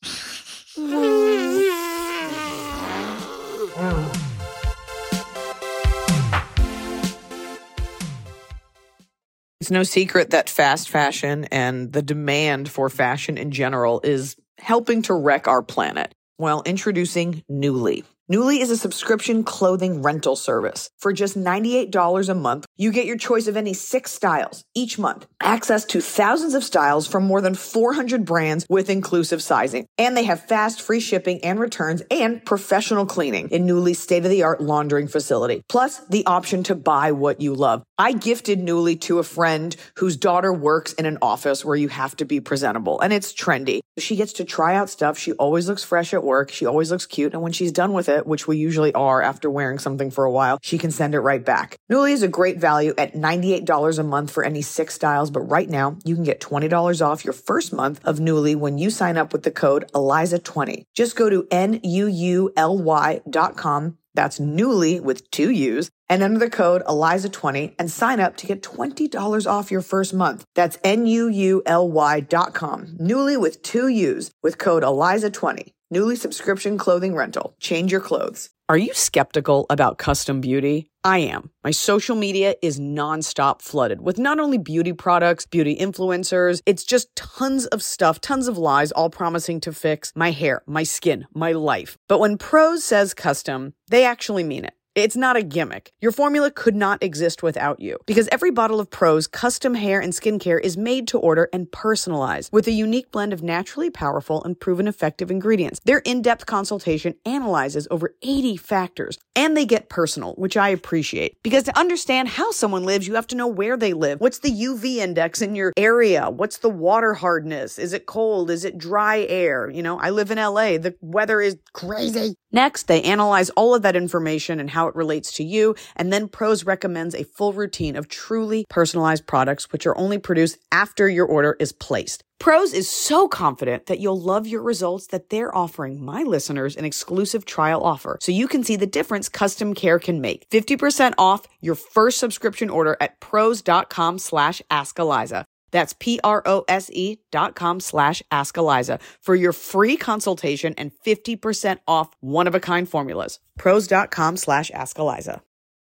S3: It's no secret that fast fashion and the demand for fashion in general is helping to wreck our planet. Well, introducing Nuuly. Nuuly is a subscription clothing rental service. For just ninety-eight dollars a month, you get your choice of any six styles each month, access to thousands of styles from more than four hundred brands with inclusive sizing. And they have fast, free shipping and returns and professional cleaning in Nuuly's state-of-the-art laundering facility. Plus, the option to buy what you love. I gifted Nuuly to a friend whose daughter works in an office where you have to be presentable, and it's trendy. She gets to try out stuff. She always looks fresh at work. She always looks cute. And when she's done with it, which we usually are after wearing something for a while, she can send it right back. Nuuly is a great value at ninety-eight dollars a month for any six styles, but right now you can get twenty dollars off your first month of Nuuly when you sign up with the code Eliza twenty. Just go to N U U L Y dot com. That's Nuuly with two U's, and enter the code Eliza twenty and sign up to get twenty dollars off your first month. That's N U U L Y dot com. Nuuly with two U's with code Eliza twenty. Nuuly subscription clothing rental. Change your clothes. Are you skeptical about custom beauty? I am. My social media is nonstop flooded with not only beauty products, beauty influencers, it's just tons of stuff, tons of lies, all promising to fix my hair, my skin, my life. But when Prose says custom, they actually mean it. It's not a gimmick. Your formula could not exist without you because every bottle of Prose custom hair and skincare is made to order and personalized with a unique blend of naturally powerful and proven effective ingredients. Their in-depth consultation analyzes over eighty factors and they get personal, which I appreciate because to understand how someone lives, you have to know where they live. What's the U V index in your area? What's the water hardness? Is it cold? Is it dry air? You know, I live in L A. The weather is crazy. Next, they analyze all of that information and how it relates to you, and then Prose recommends a full routine of truly personalized products, which are only produced after your order is placed. Prose is so confident that you'll love your results that they're offering my listeners an exclusive trial offer so you can see the difference custom care can make. fifty percent off your first subscription order at prose.com slash Ask Eliza. That's P-R-O-S-E dot com slash Ask Eliza for your free consultation and fifty percent off one-of-a-kind formulas. Prose.com slash Ask Eliza.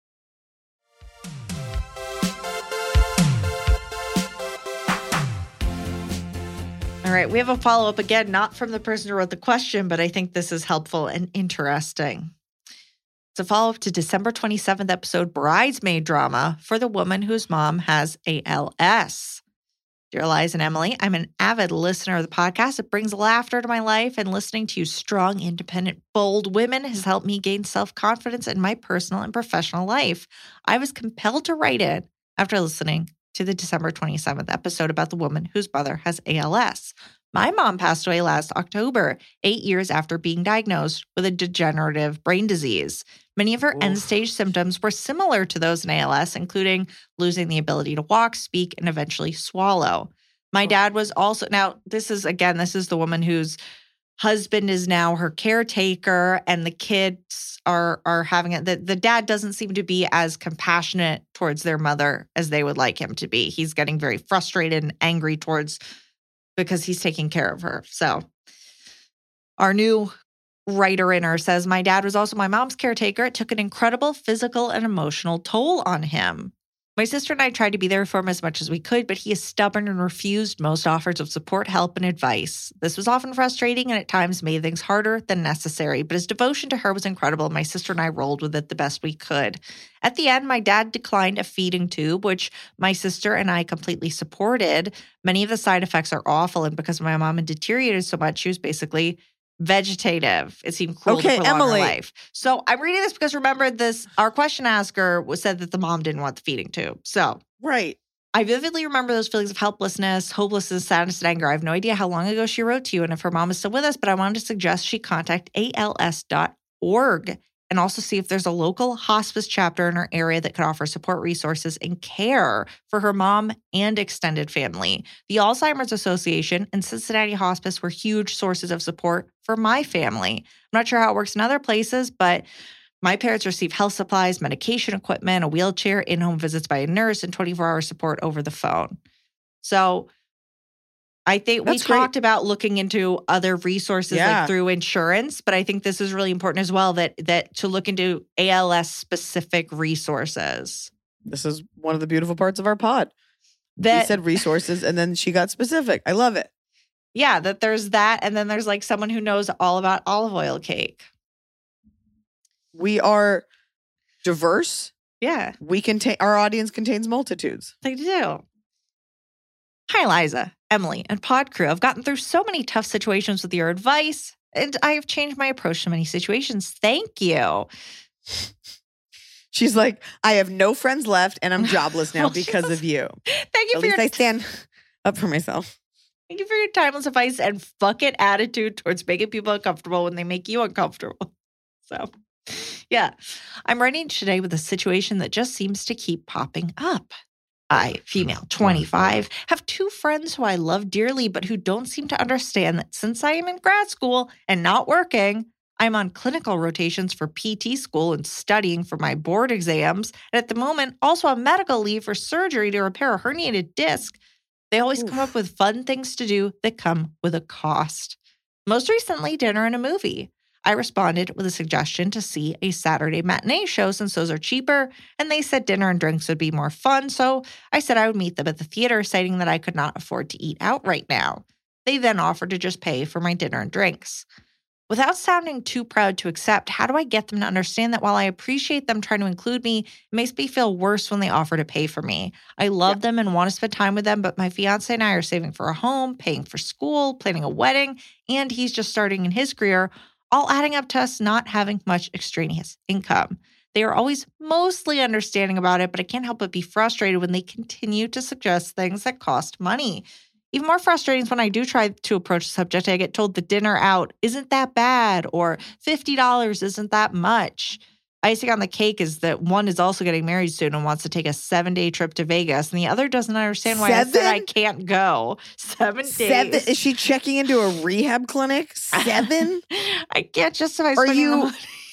S4: All right, we have a follow-up again, not from the person who wrote the question, but I think this is helpful and interesting. It's a follow-up to December twenty-seventh episode, Bridesmaid Drama for the woman whose mom has A L S. Dear Eliza and Emily, I'm an avid listener of the podcast. It brings laughter to my life, and listening to you strong, independent, bold women has helped me gain self-confidence in my personal and professional life. I was compelled to write it after listening to the December twenty-seventh episode about the woman whose mother has A L S. My mom passed away last October, eight years after being diagnosed with a degenerative brain disease. Many of her Oof. end-stage symptoms were similar to those in A L S, including losing the ability to walk, speak, and eventually swallow. My dad was also, now this is, again, this is the woman whose husband is now her caretaker, and the kids are are having it. The, the dad doesn't seem to be as compassionate towards their mother as they would like him to be. He's getting very frustrated and angry towards because he's taking care of her. So our new writer in her says, my dad was also my mom's caretaker. It took an incredible physical and emotional toll on him. My sister and I tried to be there for him as much as we could, but he is stubborn and refused most offers of support, help, and advice. This was often frustrating and at times made things harder than necessary, but his devotion to her was incredible, and my sister and I rolled with it the best we could. At the end, my dad declined a feeding tube, which my sister and I completely supported. Many of the side effects are awful, and because my mom had deteriorated so much, she was basically vegetative. It seemed cruel
S3: Okay,
S4: to prolong
S3: Emily.
S4: her life. So I'm reading this because remember this, our question asker was said that the mom didn't want the feeding tube. So
S3: Right.
S4: I vividly remember those feelings of helplessness, hopelessness, sadness, and anger. I have no idea how long ago she wrote to you and if her mom is still with us, but I wanted to suggest she contact A L S dot org and also see if there's a local hospice chapter in her area that could offer support resources and care for her mom and extended family. The Alzheimer's Association and Cincinnati Hospice were huge sources of support for my family. I'm not sure how it works in other places, but my parents receive health supplies, medication equipment, a wheelchair, in-home visits by a nurse, and twenty-four hour support over the phone. So I think we
S3: That's great.
S4: talked about looking into other resources
S3: Yeah.
S4: like through insurance, but I think this is really important as well that that to look into A L S specific resources.
S3: This is one of the beautiful parts of our pod.
S4: That
S3: we said resources and then she got specific. I love it.
S4: yeah, that there's that, and then there's like someone who knows all about olive oil cake.
S3: We are diverse.
S4: Yeah,
S3: We contain our audience contains multitudes.
S4: they do. Hi, Liza, Emily, and Pod Crew. I've gotten through so many tough situations with your advice, and I have changed my approach to many situations. Thank you.
S3: She's like, I have no friends left and I'm jobless now
S4: Well, she
S3: because
S4: was-
S3: of you.
S4: Thank you
S3: At
S4: for your
S3: least I stand up for myself.
S4: Thank you for your timeless advice and fuck it attitude towards making people uncomfortable when they make you uncomfortable. So, yeah, I'm writing today with a situation that just seems to keep popping up. I, female, twenty-five, have two friends who I love dearly, but who don't seem to understand that since I am in grad school and not working, I'm on clinical rotations for P T school and studying for my board exams, and at the moment, also on medical leave for surgery to repair a herniated disc. They always
S3: Oof.
S4: come up with fun things to do that come with a cost. Most recently, dinner and a movie. I responded with a suggestion to see a Saturday matinee show since those are cheaper, and they said dinner and drinks would be more fun, so I said I would meet them at the theater, citing that I could not afford to eat out right now. They then offered to just pay for my dinner and drinks. Without sounding too proud to accept, how do I get them to understand that while I appreciate them trying to include me, it makes me feel worse when they offer to pay for me? I love
S3: Yeah.
S4: them and want to spend time with them, but my fiance and I are saving for a home, paying for school, planning a wedding, and he's just starting in his career, all adding up to us not having much extraneous income. They are always mostly understanding about it, but I can't help but be frustrated when they continue to suggest things that cost money. Even more frustrating is when I do try to approach the subject, I get told the dinner out isn't that bad or fifty dollars isn't that much. Icing on the cake is that one is also getting married soon and wants to take a seven-day trip to Vegas, and the other doesn't understand why I said I
S3: Seven?
S4: can't go. Seven days.
S3: Seven? Is she checking into a rehab clinic? Seven?
S4: I can't justify
S3: Are
S4: spending the
S3: you
S4: money.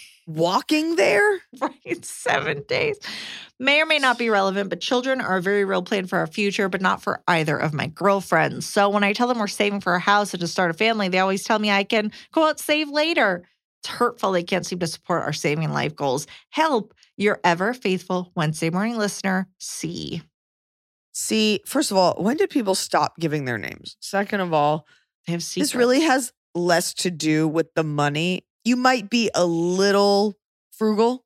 S3: walking there?
S4: Right, seven days. May or may not be relevant, but children are a very real plan for our future, but not for either of my girlfriends. So when I tell them we're saving for a house and to start a family, they always tell me I can go out save later. It's hurtful they can't seem to support our saving and life goals. Help, your ever faithful Wednesday morning listener, C.
S3: See, first of all, when did people stop giving their names? Second of all,
S4: They have secrets.
S3: this really has less to do with the money. You might be a little frugal.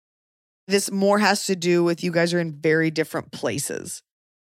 S3: This more has to do with you guys are in very different places.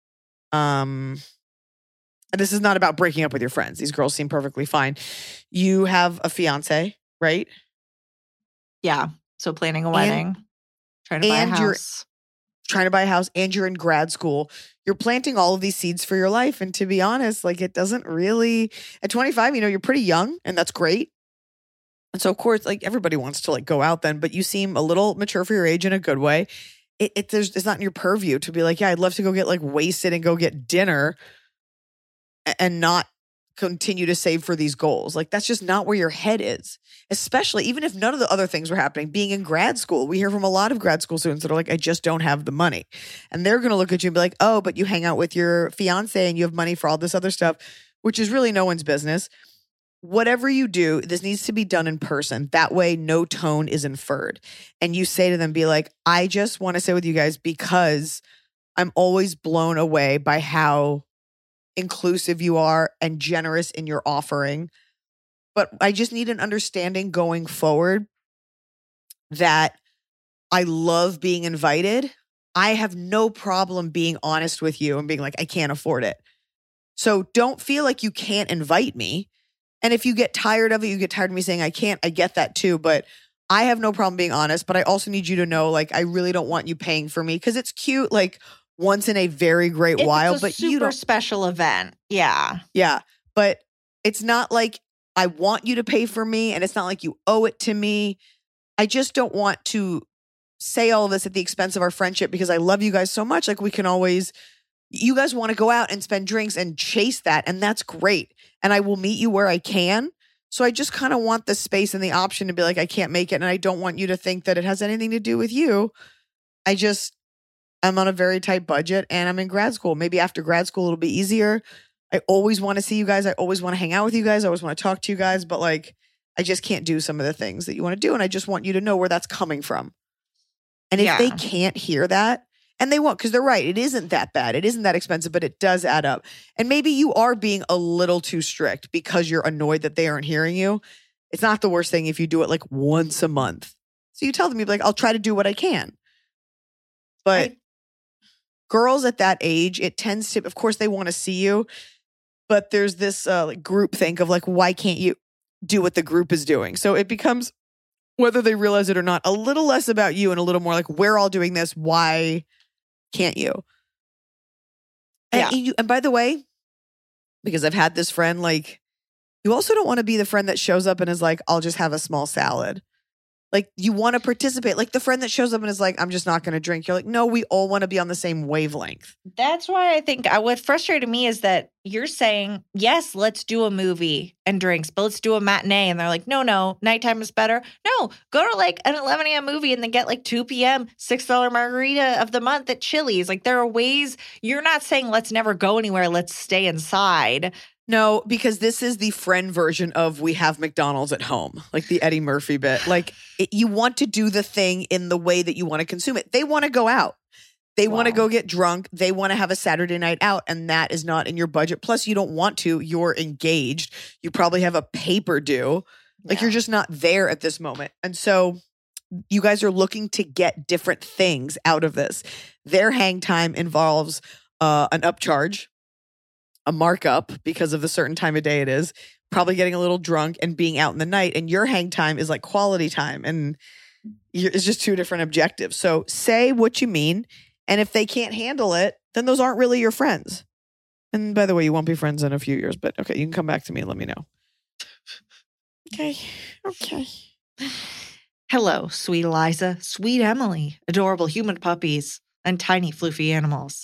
S3: Um, and this is not about breaking up with your friends. These girls seem perfectly fine. You have a fiance, right?
S4: Yeah. So planning a wedding, trying to buy a
S3: and you're-
S4: house.
S3: Trying to buy a house and you're in grad school. You're planting all of these seeds for your life. And to be honest, like it doesn't really, at twenty-five, you know, you're pretty young and that's great. And so, of course, like everybody wants to like go out then, but you seem a little mature for your age in a good way. It, it there's it's not in your purview to be like, yeah, I'd love to go get like wasted and go get dinner a- and not continue to save for these goals. Like that's just not where your head is. Especially even if none of the other things were happening, being in grad school, we hear from a lot of grad school students that are like, I just don't have the money. And they're going to look at you and be like, oh, but you hang out with your fiance and you have money for all this other stuff, which is really no one's business. Whatever you do, this needs to be done in person. That way, no tone is inferred. And you say to them, be like, I just want to sit with you guys because I'm always blown away by how inclusive you are and generous in your offering. But I just need an understanding going forward that I love being invited. I have no problem being honest with you and being like, I can't afford it. So don't feel like you can't invite me. And if you get tired of it, you get tired of me saying I can't, I get that too. But I have no problem being honest, but I also need you to know, like, I really don't want you paying for me because it's cute, like, once in a very great
S4: It's
S3: while.
S4: a
S3: But
S4: super
S3: you don't.
S4: special event. Yeah.
S3: Yeah. But it's not like I want you to pay for me and it's not like you owe it to me. I just don't want to say all of this at the expense of our friendship because I love you guys so much. Like, we can always, you guys want to go out and spend drinks and chase that. And that's great. And I will meet you where I can. So I just kind of want the space and the option to be like, I can't make it. And I don't want you to think that it has anything to do with you. I just, I'm on a very tight budget and I'm in grad school. Maybe after grad school, it'll be easier. I always want to see you guys. I always want to hang out with you guys. I always want to talk to you guys. But like, I just can't do some of the things that you want to do. And I just want you to know where that's coming from. And if
S4: Yeah.
S3: they can't hear that, and they won't, because they're right, it isn't that bad. It isn't that expensive, but it does add up. And maybe you are being a little too strict because you're annoyed that they aren't hearing you. It's not the worst thing if you do it like once a month. So you tell them, you'd be like, I'll try to do what I can. But
S4: I-
S3: girls at that age, it tends to, of course, they want to see you, but there's this uh, like group think of like, why can't you do what the group is doing? So it becomes, whether they realize it or not, a little less about you and a little more like, we're all doing this. Why can't you? And,
S4: Yeah.
S3: you? and by the way, because I've had this friend, like, you also don't want to be the friend that shows up and is like, I'll just have a small salad. Like, you want to participate. Like the friend that shows up and is like, I'm just not going to drink. You're like, no, we all want to be on the same wavelength.
S4: That's why I think I, what frustrated me is that you're saying, yes, let's do a movie and drinks, but let's do a matinee. And they're like, no, no, nighttime is better. No, go to like an eleven a.m. movie and then get like two p.m. six dollar margarita of the month at Chili's. Like, there are ways. You're not saying let's never go anywhere. Let's stay inside.
S3: No, because this is the friend version of we have McDonald's at home, like the Eddie Murphy bit. Like, it, you want to do the thing in the way that you want to consume it. They want to go out. They want to
S4: Wow.
S3: go get drunk. They want to have a Saturday night out, and that is not in your budget. Plus, you don't want to. You're engaged. You probably have a paper due. Like,
S4: Yeah.
S3: you're just not there at this moment. And so you guys are looking to get different things out of this. Their hang time involves uh, an upcharge, a markup because of the certain time of day it is, probably getting a little drunk and being out in the night. And your hang time is like quality time. And you're, it's just two different objectives. So say what you mean. And if they can't handle it, then those aren't really your friends. And by the way, you won't be friends in a few years, but okay, you can come back to me and let me know. Okay. Okay.
S4: Hello, sweet Eliza, sweet Emily, adorable human puppies, and tiny floofy animals.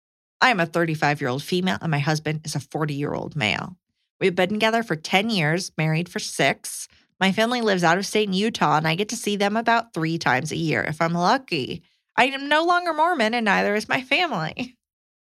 S4: I am a thirty-five-year-old female, and my husband is a forty-year-old male. We've been together for ten years, married for six. My family lives out of state in Utah, and I get to see them about three times a year if I'm lucky. I am no longer Mormon, and neither is my family.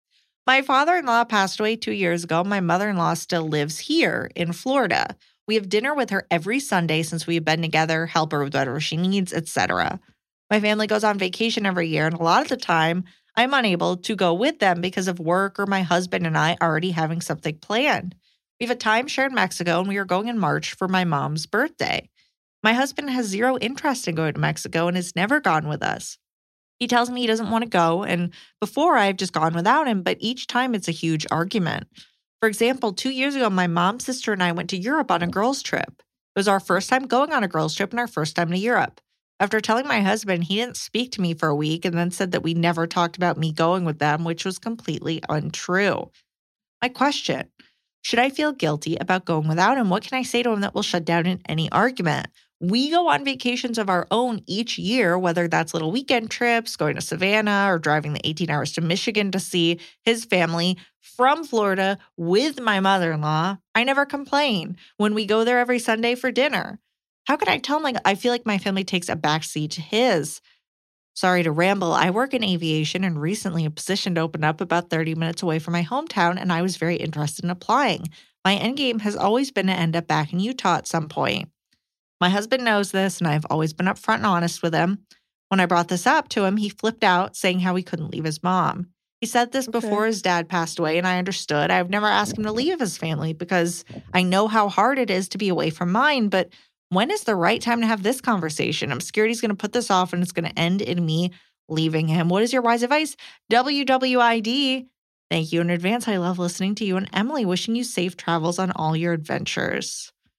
S4: My father-in-law passed away two years ago. My mother-in-law still lives here in Florida. We have dinner with her every Sunday since we have been together, help her with whatever she needs, et cetera. My family goes on vacation every year, and a lot of the time, I'm unable to go with them because of work or my husband and I already having something planned. We have a timeshare in Mexico, and we are going in March for my mom's birthday. My husband has zero interest in going to Mexico and has never gone with us. He tells me he doesn't want to go, and before I've just gone without him, but each time it's a huge argument. For example, two years ago, my mom, sister, and I went to Europe on a girls' trip. It was our first time going on a girls' trip and our first time to Europe. After telling my husband, he didn't speak to me for a week and then said that we never talked about me going with them, which was completely untrue. My question, should I feel guilty about going without him? What can I say to him that will shut down in any argument? We go on vacations of our own each year, whether that's little weekend trips, going to Savannah, or driving the eighteen hours to Michigan to see his family from Florida with my mother-in-law. I never complain when we go there every Sunday for dinner. How could I tell him, like, I feel like my family takes a backseat to his? Sorry to ramble. I work in aviation, and recently a position opened up about thirty minutes away from my hometown, and I was very interested in applying. My end game has always been to end up back in Utah at some point. My husband knows this, and I've always been upfront and honest with him. When I brought this up to him, he flipped out, saying how he couldn't leave his mom. He said this
S3: Okay.
S4: before his dad passed away, and I understood. I've never asked him to leave his family because I know how hard it is to be away from mine, but when is the right time to have this conversation? I'm scared he's going to put this off and it's going to end in me leaving him. What is your wise advice? W W I D. Thank you in advance. I love listening to you. And Emily, wishing you safe travels on all your adventures.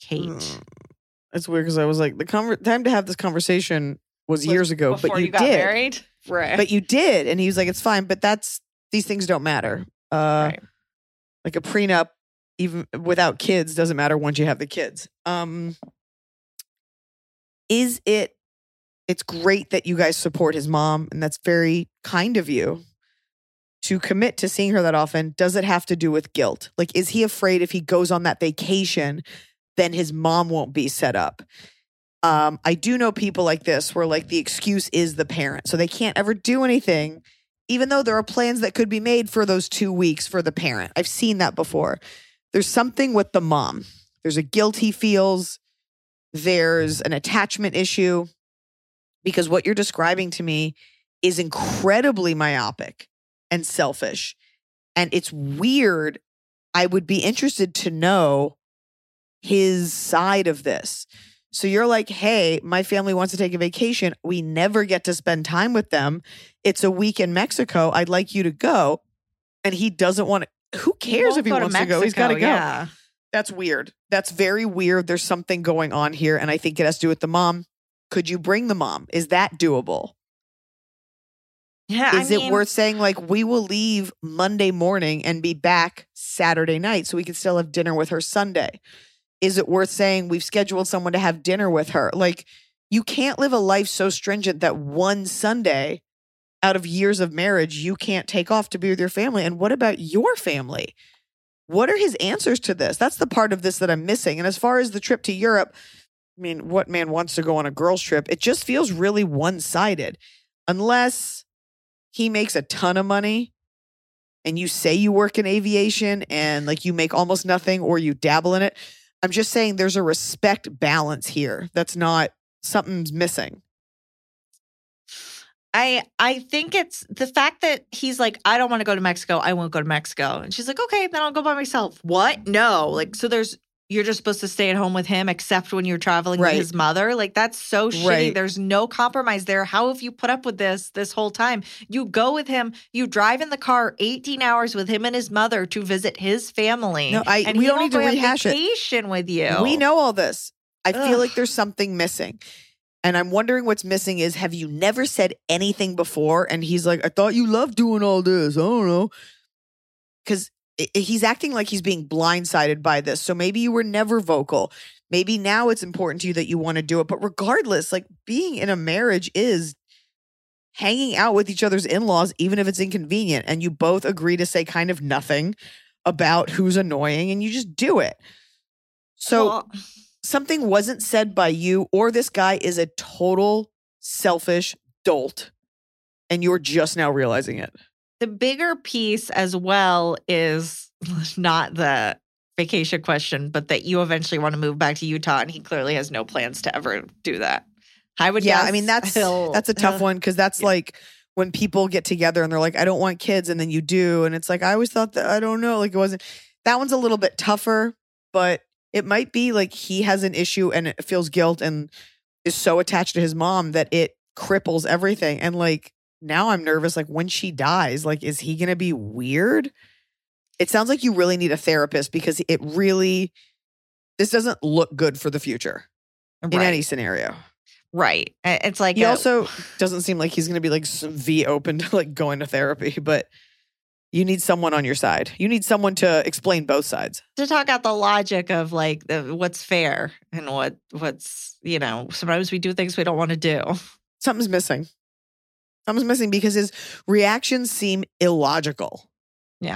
S4: Kate.
S3: Mm. It's weird because I was like, the conver- time to have this conversation was,
S4: Was
S3: years ago,
S4: Before
S3: but you,
S4: you got
S3: did.
S4: married? Right.
S3: But you did. And he was like, it's fine, but that's, these things don't matter. Uh,
S4: right.
S3: Like a prenup, even without kids, doesn't matter once you have the kids. Um, is it, it's great that you guys support his mom, and that's very kind of you to commit to seeing her that often. Does it have to do with guilt? Like, is he afraid if he goes on that vacation, then his mom won't be set up? Um, I do know people like this where like the excuse is the parent. So they can't ever do anything, even though there are plans that could be made for those two weeks for the parent. I've seen that before. There's something with the mom. There's a guilt he feels. There's an attachment issue, because what you're describing to me is incredibly myopic and selfish. And it's weird. I would be interested to know his side of this. So you're like, hey, my family wants to take a vacation. We never get to spend time with them. It's a week in Mexico. I'd like you to go. And he doesn't want to. Who cares if he
S4: go
S3: wants
S4: to,
S3: to go? He's got to go.
S4: Yeah.
S3: That's weird. That's very weird. There's something going on here. And I think it has to do with the mom. Could you bring the mom? Is that doable?
S4: Yeah.
S3: Is
S4: I
S3: it
S4: mean,
S3: worth saying, like, we will leave Monday morning and be back Saturday night so we can still have dinner with her Sunday? Is it worth saying we've scheduled someone to have dinner with her? Like, you can't live a life so stringent that one Sunday out of years of marriage, you can't take off to be with your family. And what about your family? What are his answers to this? That's the part of this that I'm missing. And as far as the trip to Europe, I mean, what man wants to go on a girls' trip? It just feels really one-sided. Unless he makes a ton of money and you say you work in aviation and like you make almost nothing or you dabble in it. I'm just saying there's a respect balance here. That's not, something's missing.
S4: I I think it's the fact that he's like, I don't want to go to Mexico. I won't go to Mexico. And she's like, okay, then I'll go by myself. What? No. Like, so there's, you're just supposed to stay at home with him except when you're traveling
S3: Right.
S4: with his mother. Like, that's so shitty.
S3: Right.
S4: There's no compromise there. How have you put up with this this whole time? You go with him. You drive in the car eighteen hours with him and his mother to visit his family.
S3: No, I-
S4: and
S3: we
S4: he
S3: don't
S4: won't
S3: need to
S4: go have
S3: rehash it.
S4: vacation with you.
S3: We know all this. I feel
S4: Ugh.
S3: like there's something missing. And I'm wondering what's missing is, have you never said anything before? And he's like, I thought you loved doing all this. I don't know. Because he's acting like he's being blindsided by this. So maybe you were never vocal. Maybe now it's important to you that you want to do it. But regardless, like, being in a marriage is hanging out with each other's in-laws, even if it's inconvenient. And you both agree to say kind of nothing about who's annoying, and you just do it. So
S4: Well,
S3: something wasn't said by you, or this guy is a total selfish dolt, and you're just now realizing it.
S4: the bigger piece as well is not the vacation question, but that you eventually want to move back to Utah, and he clearly has no plans to ever do that. I would
S3: Yeah,
S4: guess
S3: I mean, that's
S4: he'll-
S3: that's a tough
S4: he'll-
S3: one, because that's
S4: yeah.
S3: like when people get together and they're like, I don't want kids, and then you do, and it's like, I always thought that, I don't know, like it wasn't. That one's a little bit tougher, but it might be like he has an issue and it feels guilt and is so attached to his mom that it cripples everything. And like, now I'm nervous, like when she dies, like, is he going to be weird? It sounds like you really need a therapist, because it really, this doesn't look good for the future in
S4: Right.
S3: any scenario.
S4: Right. It's like
S3: He
S4: a-
S3: also doesn't seem like he's going to be like some V open to like going to therapy, but you need someone on your side. You need someone to explain both sides.
S4: to talk out the logic of like the, what's fair and what what's, you know, sometimes we do things we don't want to do.
S3: Something's missing. Something's missing because his reactions seem illogical.
S4: Yeah.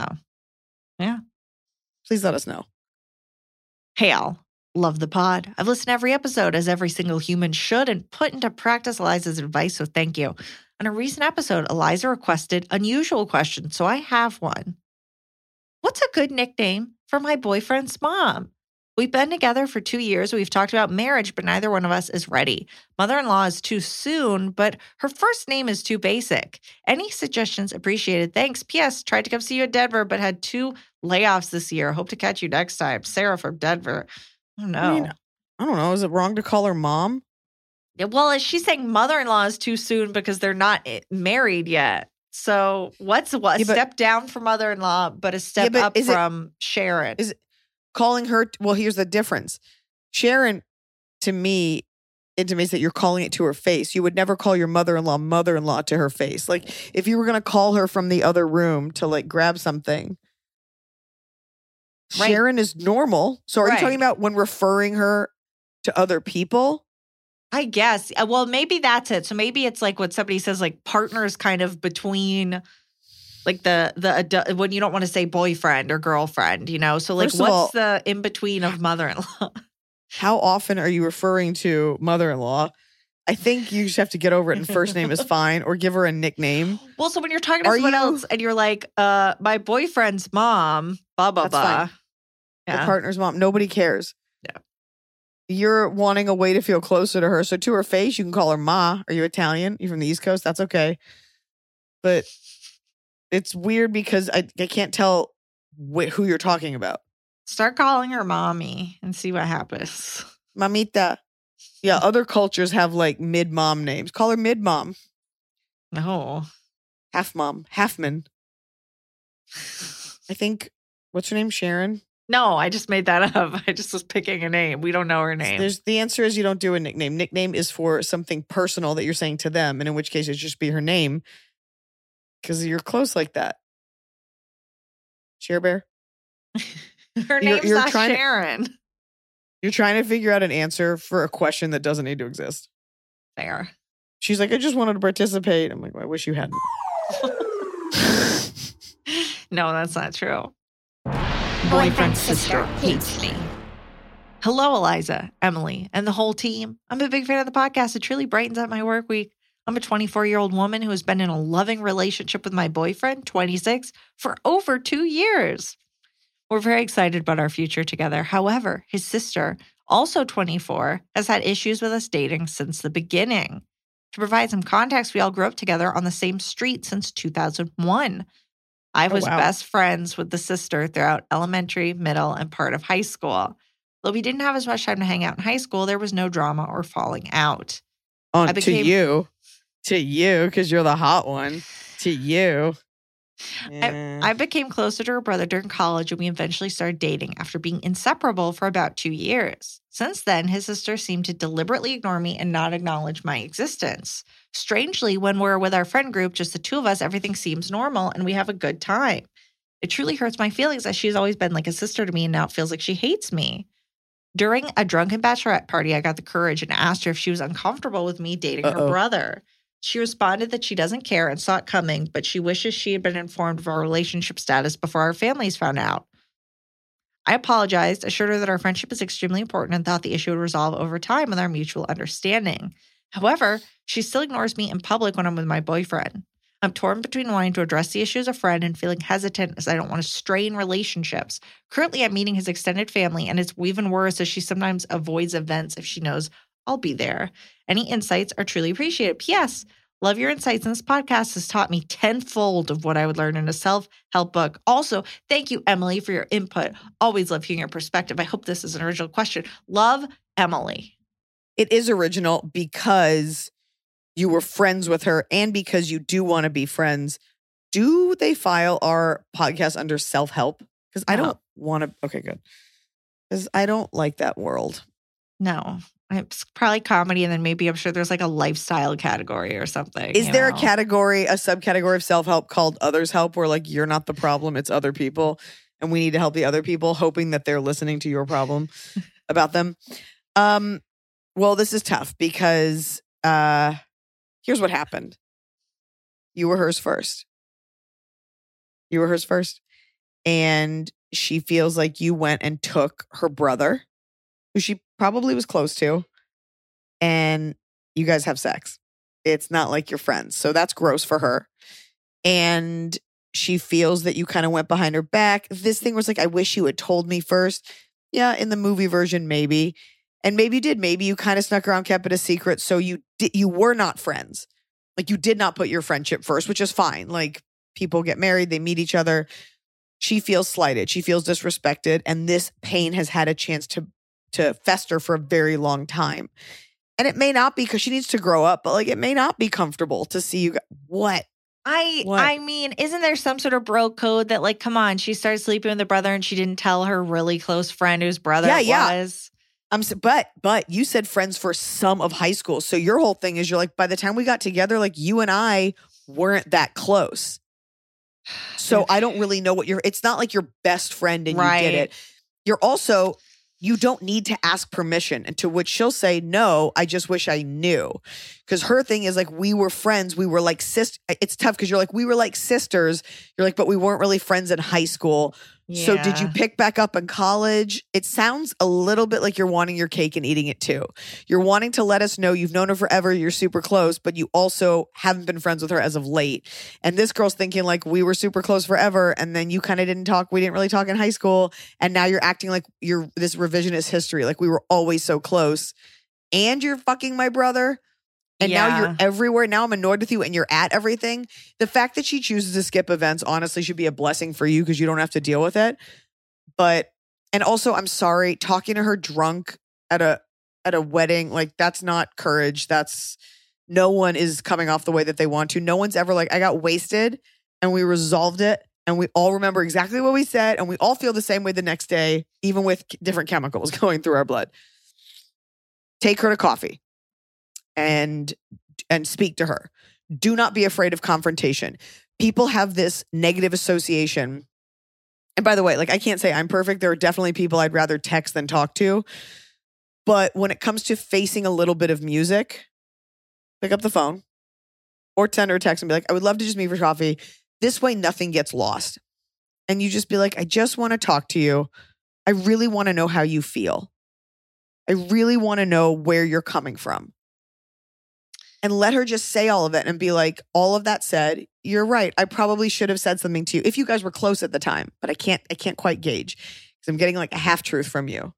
S3: Please let us know.
S4: Hey, Al. Love the pod. I've listened to every episode, as every single human should, and put into practice Eliza's advice, so thank you. On a recent episode, Eliza requested unusual questions, so I have one. What's a good nickname for my boyfriend's mom? We've been together for two years. We've talked about marriage, but neither one of us is ready. Mother-in-law is too soon, but her first name is too basic. Any suggestions appreciated? Thanks. P S. Tried to come see you in Denver, but had two layoffs this year. Hope to catch you next time. Sarah from Denver. Oh, no.
S3: I mean, I don't know. Is it wrong to call her mom?
S4: Yeah, well, is she saying mother-in-law is too soon because they're not eh, married yet? So what's what? A
S3: Yeah, but-
S4: step down from mother-in-law, but a step
S3: but
S4: up
S3: is it-
S4: from Sharon.
S3: is- Calling her, well, here's the difference. Sharon, to me, intimates that you're calling it to her face. You would never call your mother-in-law mother-in-law to her face. Like, if you were going to call her from the other room to, like, grab something,
S4: Right.
S3: Sharon is normal. So are
S4: Right.
S3: you talking about when referring her to other people?
S4: I guess. Uh, Well, maybe that's it. So maybe it's like what somebody says, like partners kind of between like the the adu- when you don't want to say boyfriend or girlfriend, you know? So like
S3: First of
S4: what's
S3: all-
S4: the in between of mother-in-law?
S3: How often are you referring to mother-in-law? I think you just have to get over it and first name is fine, or give her a nickname.
S4: Well, so when you're talking to
S3: Are
S4: someone
S3: you-
S4: else and you're like, uh, my boyfriend's mom, blah, blah,
S3: That's
S4: blah.
S3: fine. Your
S4: Yeah.
S3: partner's mom. Nobody cares.
S4: Yeah.
S3: You're wanting a way to feel closer to her. So to her face, you can call her Ma. Are you Italian? You from the East Coast? That's okay. But it's weird because I, I can't tell wh- who you're talking about.
S4: Start calling her mommy and see what happens.
S3: Mamita. Yeah, other cultures have like mid-mom names. Call her mid-mom.
S4: No.
S3: Half-mom. Halfman. I think, what's her name? Sharon?
S4: No, I just made that up. I just was picking a name. We don't know her name.
S3: There's the answer is you don't do a nickname. Nickname is for something personal that you're saying to them, and in which case it just be her name because you're close like that. Share Bear,
S4: Her
S3: You're-
S4: name's
S3: you're
S4: not
S3: trying to-
S4: Sharon.
S3: you're trying to figure out an answer for a question that doesn't need to exist.
S4: Fair.
S3: She's like, I just wanted to participate. I'm like, well, I wish you hadn't.
S4: No, that's not true.
S5: Boyfriend's sister hates me.
S4: Hello, Eliza, Emily, and the whole team. I'm a big fan of the podcast. It truly brightens up my work week. I'm a twenty-four-year-old woman who has been in a loving relationship with my boyfriend, twenty-six, for over two years. We're very excited about our future together. However, his sister, also twenty-four, has had issues with us dating since the beginning. To provide some context, we all grew up together on the same street since two thousand one. I
S3: Oh,
S4: was
S3: wow.
S4: best friends with the sister throughout elementary, middle, and part of high school. Though we didn't have as much time to hang out in high school, there was no drama or falling out.
S3: On
S4: I became-
S3: to you, to you, because you're the hot one. To you. Yeah.
S4: I became closer to her brother during college, and we eventually started dating after being inseparable for about two years. Since then, his sister seemed to deliberately ignore me and not acknowledge my existence. Strangely, when we're with our friend group, just the two of us, everything seems normal and we have a good time. It truly hurts my feelings as she's always been like a sister to me, and now it feels like she hates me. During a drunken bachelorette party, I got the courage and asked her if she was uncomfortable with me dating her
S3: Uh-oh.
S4: brother. She responded that she doesn't care and saw it coming, but she wishes she had been informed of our relationship status before our families found out. I apologized, assured her that our friendship is extremely important, and thought the issue would resolve over time with our mutual understanding. However, she still ignores me in public when I'm with my boyfriend. I'm torn between wanting to address the issue as a friend and feeling hesitant as I don't want to strain relationships. Currently, I'm meeting his extended family, and it's even worse as she sometimes avoids events if she knows I'll be there. Any insights are truly appreciated. P S. Love your insights, and this podcast has taught me tenfold of what I would learn in a self-help book. Also, thank you, Emily, for your input. Always love hearing your perspective. I hope this is an original question. Love, Emily.
S3: It is original because you were friends with her and because you do want to be friends. Do they file our podcast under self-help? Because I
S4: No.
S3: don't want to. Okay, good. Because I don't like that world.
S4: No, it's probably comedy, and then maybe I'm sure there's like a lifestyle category or something.
S3: Is
S4: you
S3: there
S4: know?
S3: a category, a subcategory of self-help called others help where like you're not the problem, it's other people and we need to help the other people hoping that they're listening to your problem about them? Um, well, this is tough because uh, here's what happened. You were hers first. You were hers first. And she feels like you went and took her brother, who she probably was close to, and you guys have sex. It's not like you're friends. So that's gross for her. And she feels that you kind of went behind her back. This thing was like, I wish you had told me first. Yeah, in the movie version, maybe. And maybe you did. Maybe you kind of snuck around, kept it a secret. So you did, you were not friends. Like you did not put your friendship first, which is fine. Like people get married, they meet each other. She feels slighted. She feels disrespected. And this pain has had a chance to, to fester for a very long time. And it may not be because she needs to grow up, but like it may not be comfortable to see you. Go- what?
S4: I
S3: What?
S4: I mean, isn't there some sort of bro code that like, come on, she started sleeping with the brother and she didn't tell her really close friend whose brother
S3: Yeah,
S4: it
S3: yeah.
S4: was?
S3: I'm s- but but you said friends for some of high school. So your whole thing is you're like, by the time we got together, like you and I weren't that close. So I don't really know what you're, it's not like your best friend and
S4: Right.
S3: you did it. You're also, you don't need to ask permission. And to which she'll say, no, I just wish I knew. Because her thing is like, we were friends. We were like sis. It's tough because you're like, we were like sisters. You're like, but we weren't really friends in high school. So did you
S4: Yeah.
S3: pick back up in college? It sounds a little bit like you're wanting your cake and eating it too. You're wanting to let us know you've known her forever, you're super close, but you also haven't been friends with her as of late. And this girl's thinking like we were super close forever, and then you kind of didn't talk. We didn't really talk in high school, and now you're acting like you're this revisionist history, like we were always so close. And you're fucking my brother. And now
S4: Yeah.
S3: you're everywhere. Now I'm annoyed with you and you're at everything. The fact that she chooses to skip events honestly should be a blessing for you because you don't have to deal with it. But, and also I'm sorry, talking to her drunk at a at a wedding, like that's not courage. That's, no one is coming off the way that they want to. No one's ever like, I got wasted and we resolved it and we all remember exactly what we said and we all feel the same way the next day, even with different chemicals going through our blood. Take her to coffee. And and speak to her. Do not be afraid of confrontation. People have this negative association. And by the way, like I can't say I'm perfect. There are definitely people I'd rather text than talk to. But when it comes to facing a little bit of music, pick up the phone or send her a text and be like, I would love to just meet for coffee. This way nothing gets lost. And you just be like, I just want to talk to you. I really want to know how you feel. I really want to know where you're coming from. And let her just say all of it and be like, all of that said, you're right. I probably should have said something to you if you guys were close at the time, but I can't, I can't quite gauge because I'm getting like a half truth from you.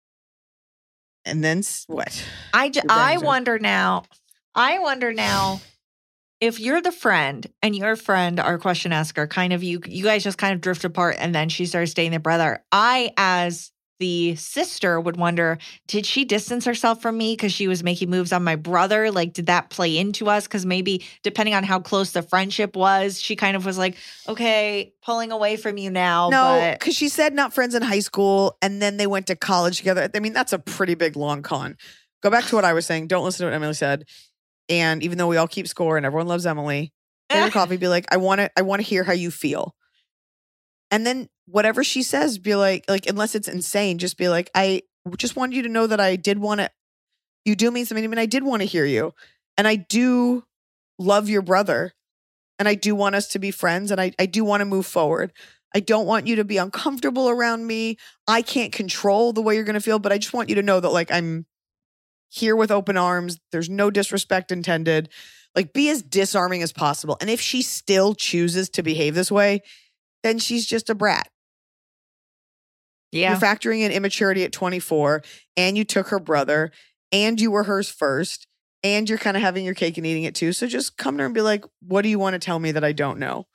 S3: And then s- what?
S4: I, j-
S3: Your
S4: I
S3: bangs are-
S4: wonder now, I wonder now if you're the friend and your friend, our question asker, kind of you, you guys just kind of drift apart and then she starts dating their brother. I, as the sister, would wonder, did she distance herself from me because she was making moves on my brother? Like, did that play into us? Because maybe depending on how close the friendship was, she kind of was like, okay, pulling away from you now.
S3: No,
S4: but
S3: because she said not friends in high school and then they went to college together. I mean, that's a pretty big long con. Go back to what I was saying. Don't listen to what Emily said. And even though we all keep score and everyone loves Emily, take your coffee, be like, I want to, I want to hear how you feel. And then whatever she says, be like, like, unless it's insane, just be like, I just want you to know that I did want to, you do mean something to me and I did want to hear you. And I do love your brother. And I do want us to be friends. And I, I do want to move forward. I don't want you to be uncomfortable around me. I can't control the way you're going to feel, but I just want you to know that like I'm here with open arms. There's no disrespect intended. Like be as disarming as possible. And if she still chooses to behave this way, then she's just a brat.
S4: yeah,
S3: You're factoring in immaturity at twenty-four, and you took her brother, and you were hers first, and you're kind of having your cake and eating it too. So just come to her and be like, what do you want to tell me that I don't know?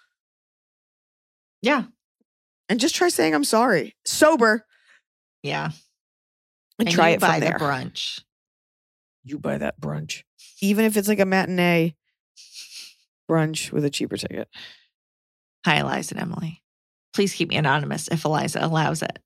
S4: yeah,
S3: And just try saying, I'm sorry. Sober.
S4: yeah.
S3: And,
S4: And
S3: try
S4: you
S3: it
S4: buy
S3: from
S4: the
S3: there.
S4: brunch.
S3: You buy that brunch. Even if it's like a matinee brunch with a cheaper ticket.
S4: Hi, Eliza and Emily. Please keep me anonymous if Eliza allows it.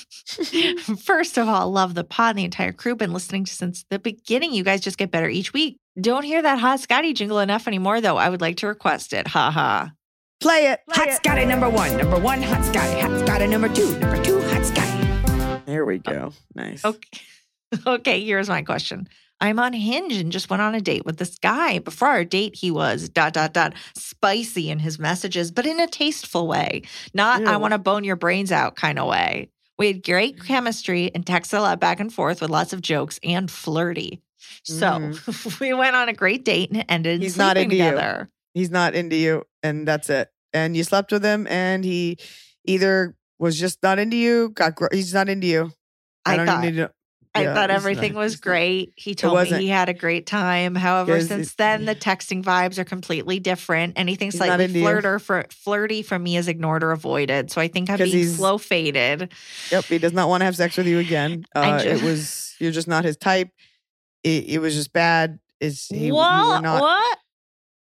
S4: First of all, love the pod and the entire crew. Been listening to since the beginning. You guys just get better each week. Don't hear that Hot Scotty jingle enough anymore, though. I would like to request it. Ha ha.
S3: Play it.
S2: Hot Scotty number one, number one, Hot Scotty. Hot Scotty number two, number two, Hot Scotty.
S3: There we go. Nice.
S4: Okay. Okay, here's my question. I'm on Hinge and just went on a date with this guy. Before our date, he was dot, dot, dot, spicy in his messages, but in a tasteful way. Not, I
S3: Ew.
S4: want to bone your brains out kind of way. We had great chemistry and texted a lot back and forth with lots of jokes and flirty. So we went on a great date and it ended
S3: He's not
S4: sleeping
S3: into you.
S4: together.
S3: He's not into you, and that's it. And you slept with him, and he either was just not into you, got gr- he's not into you.
S4: I
S3: don't
S4: thought-
S3: even need to.
S4: I
S3: Yeah,
S4: thought
S3: he's
S4: everything
S3: not-
S4: was
S3: he's not-
S4: great. He told me
S3: wasn't.
S4: he had a great time. However,
S3: Yes,
S4: since
S3: it-
S4: then, the texting vibes are completely different. Anything
S3: He's not
S4: slightly
S3: into you.
S4: flirter for, flirty from me is ignored or avoided. So I think I'm
S3: 'Cause
S4: being
S3: he's-
S4: slow faded.
S3: Yep, he does not want to have sex with you again.
S4: I
S3: Uh,
S4: ju-
S3: it was you're just not his type. It, it was just bad. Is he? You were
S4: what?
S3: not.
S4: What?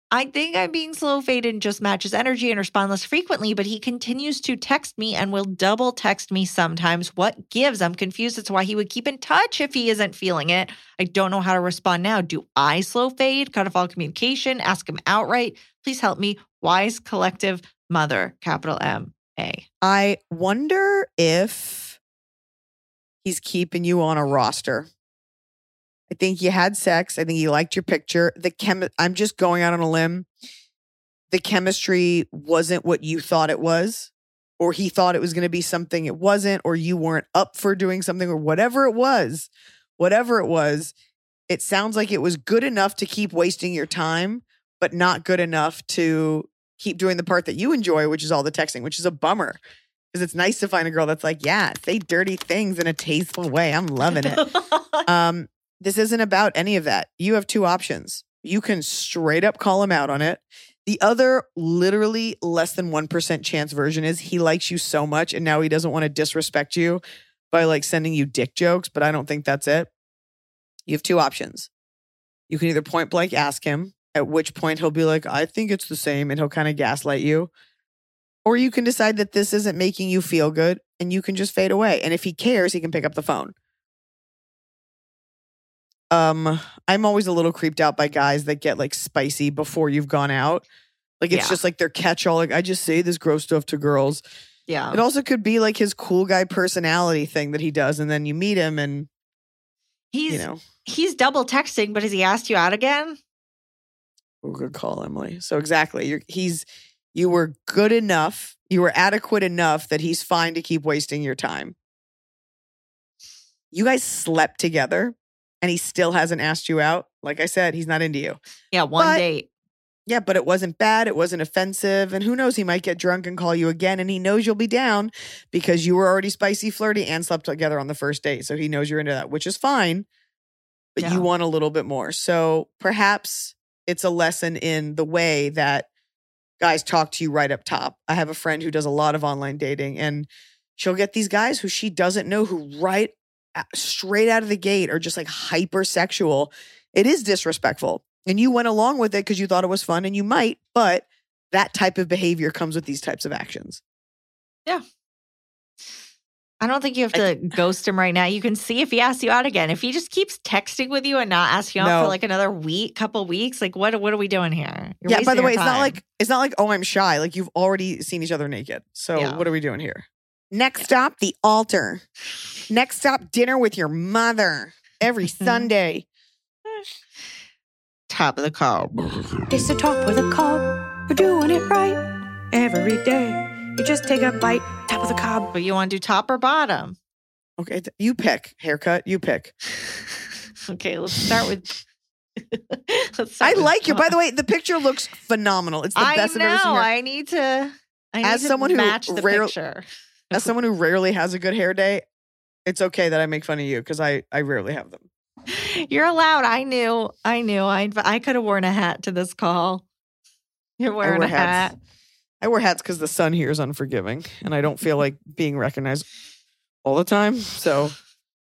S4: I think I'm being slow faded and just matches energy and respond less frequently, but he continues to text me and will double text me sometimes. What gives? I'm confused as to why he would keep in touch if he isn't feeling it. I don't know how to respond now. Do I slow fade, cut off all communication, ask him outright? Please help me. Wise collective mother, capital M A.
S3: I wonder if he's keeping you on a roster. I think you had sex. I think he liked your picture. The chem. I'm just going out on a limb. The chemistry wasn't what you thought it was, or he thought it was going to be something it wasn't, or you weren't up for doing something, or whatever it was. Whatever it was, it sounds like it was good enough to keep wasting your time, but not good enough to keep doing the part that you enjoy, which is all the texting, which is a bummer. Because it's nice to find a girl that's like, yeah, say dirty things in a tasteful way. I'm loving it. um, This isn't about any of that. You have two options. You can straight up call him out on it. The other, literally less than one percent chance version is he likes you so much and now he doesn't want to disrespect you by like sending you dick jokes, but I don't think that's it. You have two options. You can either point blank ask him, at which point he'll be like, I think it's the same, and he'll kind of gaslight you. Or you can decide that this isn't making you feel good and you can just fade away. And if he cares, he can pick up the phone. Um, I'm always a little creeped out by guys that get like spicy before you've gone out. Like it's
S4: Yeah.
S3: just like their catch-all. Like I just say this gross stuff to girls.
S4: Yeah.
S3: It also could be like his cool guy personality thing that he does, and then you meet him, and
S4: He's
S3: you know,
S4: he's double texting, but has he asked you out again?
S3: oh, good call, Emily. So exactly, you're he's you were good enough, you were adequate enough that he's fine to keep wasting your time. You guys slept together. And he still hasn't asked you out. Like I said, he's not into you.
S4: Yeah, one
S3: But-
S4: date.
S3: Yeah, but it wasn't bad. It wasn't offensive. And who knows, he might get drunk and call you again. And he knows you'll be down because you were already spicy, flirty, and slept together on the first date. So he knows you're into that, which is fine. But
S4: Yeah.
S3: you want a little bit more. So perhaps it's a lesson in the way that guys talk to you right up top. I have a friend who does a lot of online dating, and she'll get these guys who she doesn't know who right straight out of the gate are just like hypersexual. It is disrespectful. And you went along with it because you thought it was fun, and you might, but that type of behavior comes with these types of actions.
S4: I don't think you have to ghost him right now. You can see if he asks you out again. If he just keeps texting with you and not asking you out
S3: No.
S4: for like another week, couple weeks, like what what are we doing here? You're
S3: yeah, by
S4: wasting
S3: the way,
S4: your
S3: it's not
S4: time.
S3: like it's not like, oh, I'm shy. Like you've already seen each other naked. So
S4: Yeah.
S3: what are we doing here? Next stop, the altar. Next stop, dinner with your mother every Sunday.
S4: top of the call.
S2: It's the top with a cob. You're doing it right every day. You just take a bite, top of the cob.
S4: But you want to do top or bottom?
S3: Okay, th- you pick. Haircut, you pick.
S4: Okay, let's start with. let's
S3: I
S4: start with
S3: like you. By
S4: bottom.
S3: the way, the picture looks phenomenal. It's the
S4: I
S3: best
S4: know.
S3: I've ever seen. Her.
S4: I need to. I need
S3: As
S4: to
S3: someone who
S4: match the
S3: rare-
S4: picture.
S3: As someone who rarely has a good hair day, it's okay that I make fun of you because I, I rarely have them.
S4: You're allowed. I knew. I knew. I I could have worn a hat to this call. You're wearing
S3: wear
S4: a
S3: hats.
S4: hat.
S3: I wear hats because the sun here is unforgiving and I don't feel like being recognized all the time. So,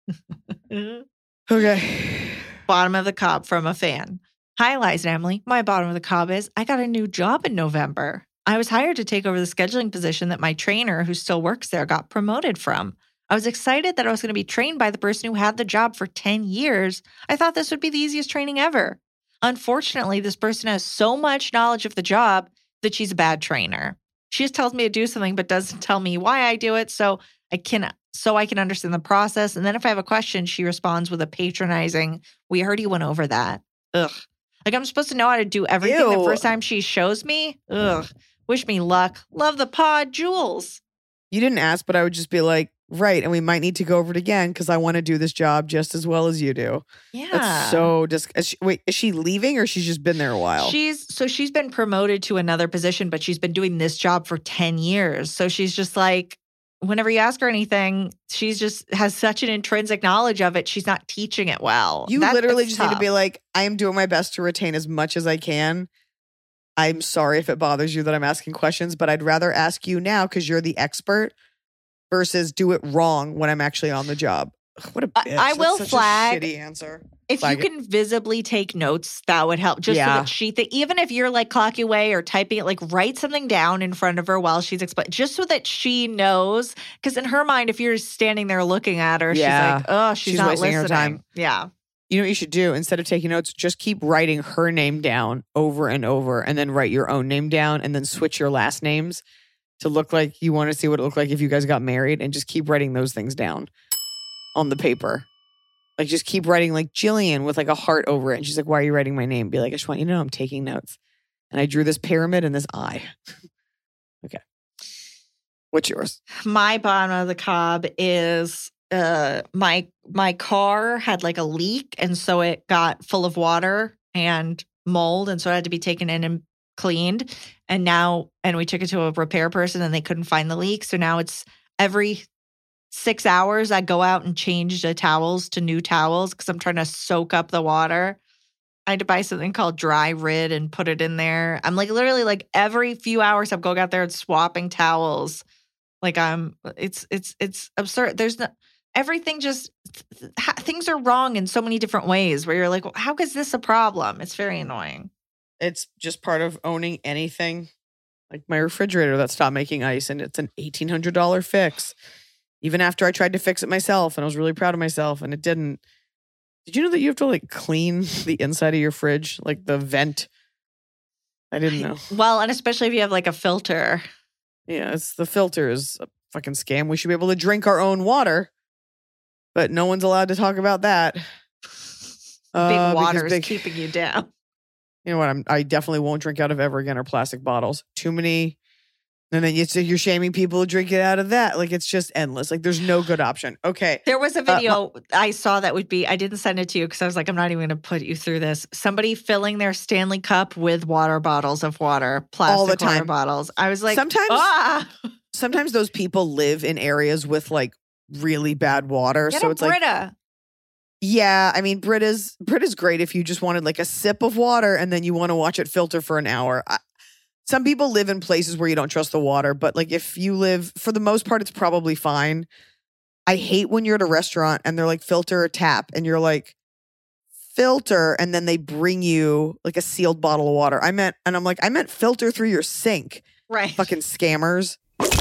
S3: okay.
S4: Bottom of the cob from a fan. Hi, Liza and Emily. My bottom of the cob is I got a new job in November. I was hired to take over the scheduling position that my trainer, who still works there, got promoted from. I was excited that I was going to be trained by the person who had the job for ten years. I thought this would be the easiest training ever. Unfortunately, this person has so much knowledge of the job that she's a bad trainer. She just tells me to do something but doesn't tell me why I do it so I can so I can understand the process. And then if I have a question, she responds with a patronizing, "We already went over that." Ugh. Like I'm supposed to know how to do everything the
S3: Ew.
S4: first time she shows me? Ugh. Wish me luck. Love the pod, Jules.
S3: You didn't ask, but I would just be like, right. And we might need to go over it again because I want to do this job just as well as you do.
S4: Yeah.
S3: That's so dis- is she, wait, is she leaving or she's just been there a while?
S4: She's so she's been promoted to another position, but she's been doing this job for ten years. So she's just like, whenever you ask her anything, she's just has such an intrinsic knowledge of it. She's not teaching it well.
S3: You
S4: That-
S3: literally
S4: that's
S3: just need to
S4: tough.
S3: be like, I am doing my best to retain as much as I can. I'm sorry if it bothers you that I'm asking questions, but I'd rather ask you now because you're the expert versus do it wrong when I'm actually on the job. What a
S4: I-
S3: bitch.
S4: I
S3: That's
S4: will
S3: such
S4: flag-
S3: a shitty answer.
S4: If
S3: Flag
S4: you
S3: it.
S4: can visibly take notes, that would help. Just so
S3: Yeah.
S4: that she, th- even if you're like clocking away or typing it, like write something down in front of her while she's explaining, just so that she knows. Because in her mind, if you're standing there looking at her,
S3: Yeah.
S4: she's like, oh, she's,
S3: She's
S4: not
S3: wasting her
S4: listening.
S3: time.
S4: Yeah.
S3: You know what you should do? Instead of taking notes, just keep writing her name down over and over and then write your own name down and then switch your last names to look like you want to see what it looked like if you guys got married and just keep writing those things down on the paper. Like just keep writing like Jillian with like a heart over it. And she's like, why are you writing my name? Be like, I just want you to know I'm taking notes. And I drew this pyramid and this eye. Okay. What's yours?
S4: My bottom of the cob is uh my my car had like a leak, and so it got full of water and mold, and so it had to be taken in and cleaned. And now, and we took it to a repair person, and they couldn't find the leak. So now it's every six hours I go out and change the towels to new towels because I'm trying to soak up the water. I had to buy something called Dry Rid and put it in there. I'm like literally like every few hours I'm going out there and swapping towels. Like I'm, it's it's it's absurd. There's no everything. Just th- th- things are wrong in so many different ways. Where you're like, well, how is this a problem? It's very annoying.
S3: It's just part of owning anything. Like my refrigerator that stopped making ice and it's an eighteen hundred dollars fix. Even after I tried to fix it myself and I was really proud of myself and it didn't. Did you know that you have to like clean the inside of your fridge? Like the vent? I didn't know.
S4: Well, and especially if you have like a filter.
S3: Yeah, it's the filter is a fucking scam. We should be able to drink our own water, but no one's allowed to talk about that.
S4: Big
S3: Uh, because
S4: water is
S3: big-
S4: keeping you down.
S3: You know what? I'm, I definitely won't drink out of ever again or plastic bottles. Too many. And then you, so you're shaming people who drink it out of that. Like it's just endless. Like there's no good option. Okay.
S4: There was a
S3: Uh, my-
S4: video I saw that would be, I didn't send it to you because I was like, I'm not even going to put you through this. Somebody filling their Stanley Cup with water bottles of water, plastic
S3: All the
S4: water
S3: time.
S4: bottles. I was like,
S3: Sometimes-
S4: ah,
S3: Sometimes those people live in areas with like really bad water.
S4: get
S3: so
S4: a
S3: it's like,
S4: Brita.
S3: yeah, I mean, Brita's Brita's great if you just wanted like a sip of water and then you want to watch it filter for an hour. I, some people live in places where you don't trust the water, but like if you live, for the most part, it's probably fine. I hate when you're at a restaurant and they're like filter or tap and you're like filter and then they bring you like a sealed bottle of water. I meant, and I'm like, I meant filter through your sink.
S4: Right.
S3: Fucking scammers.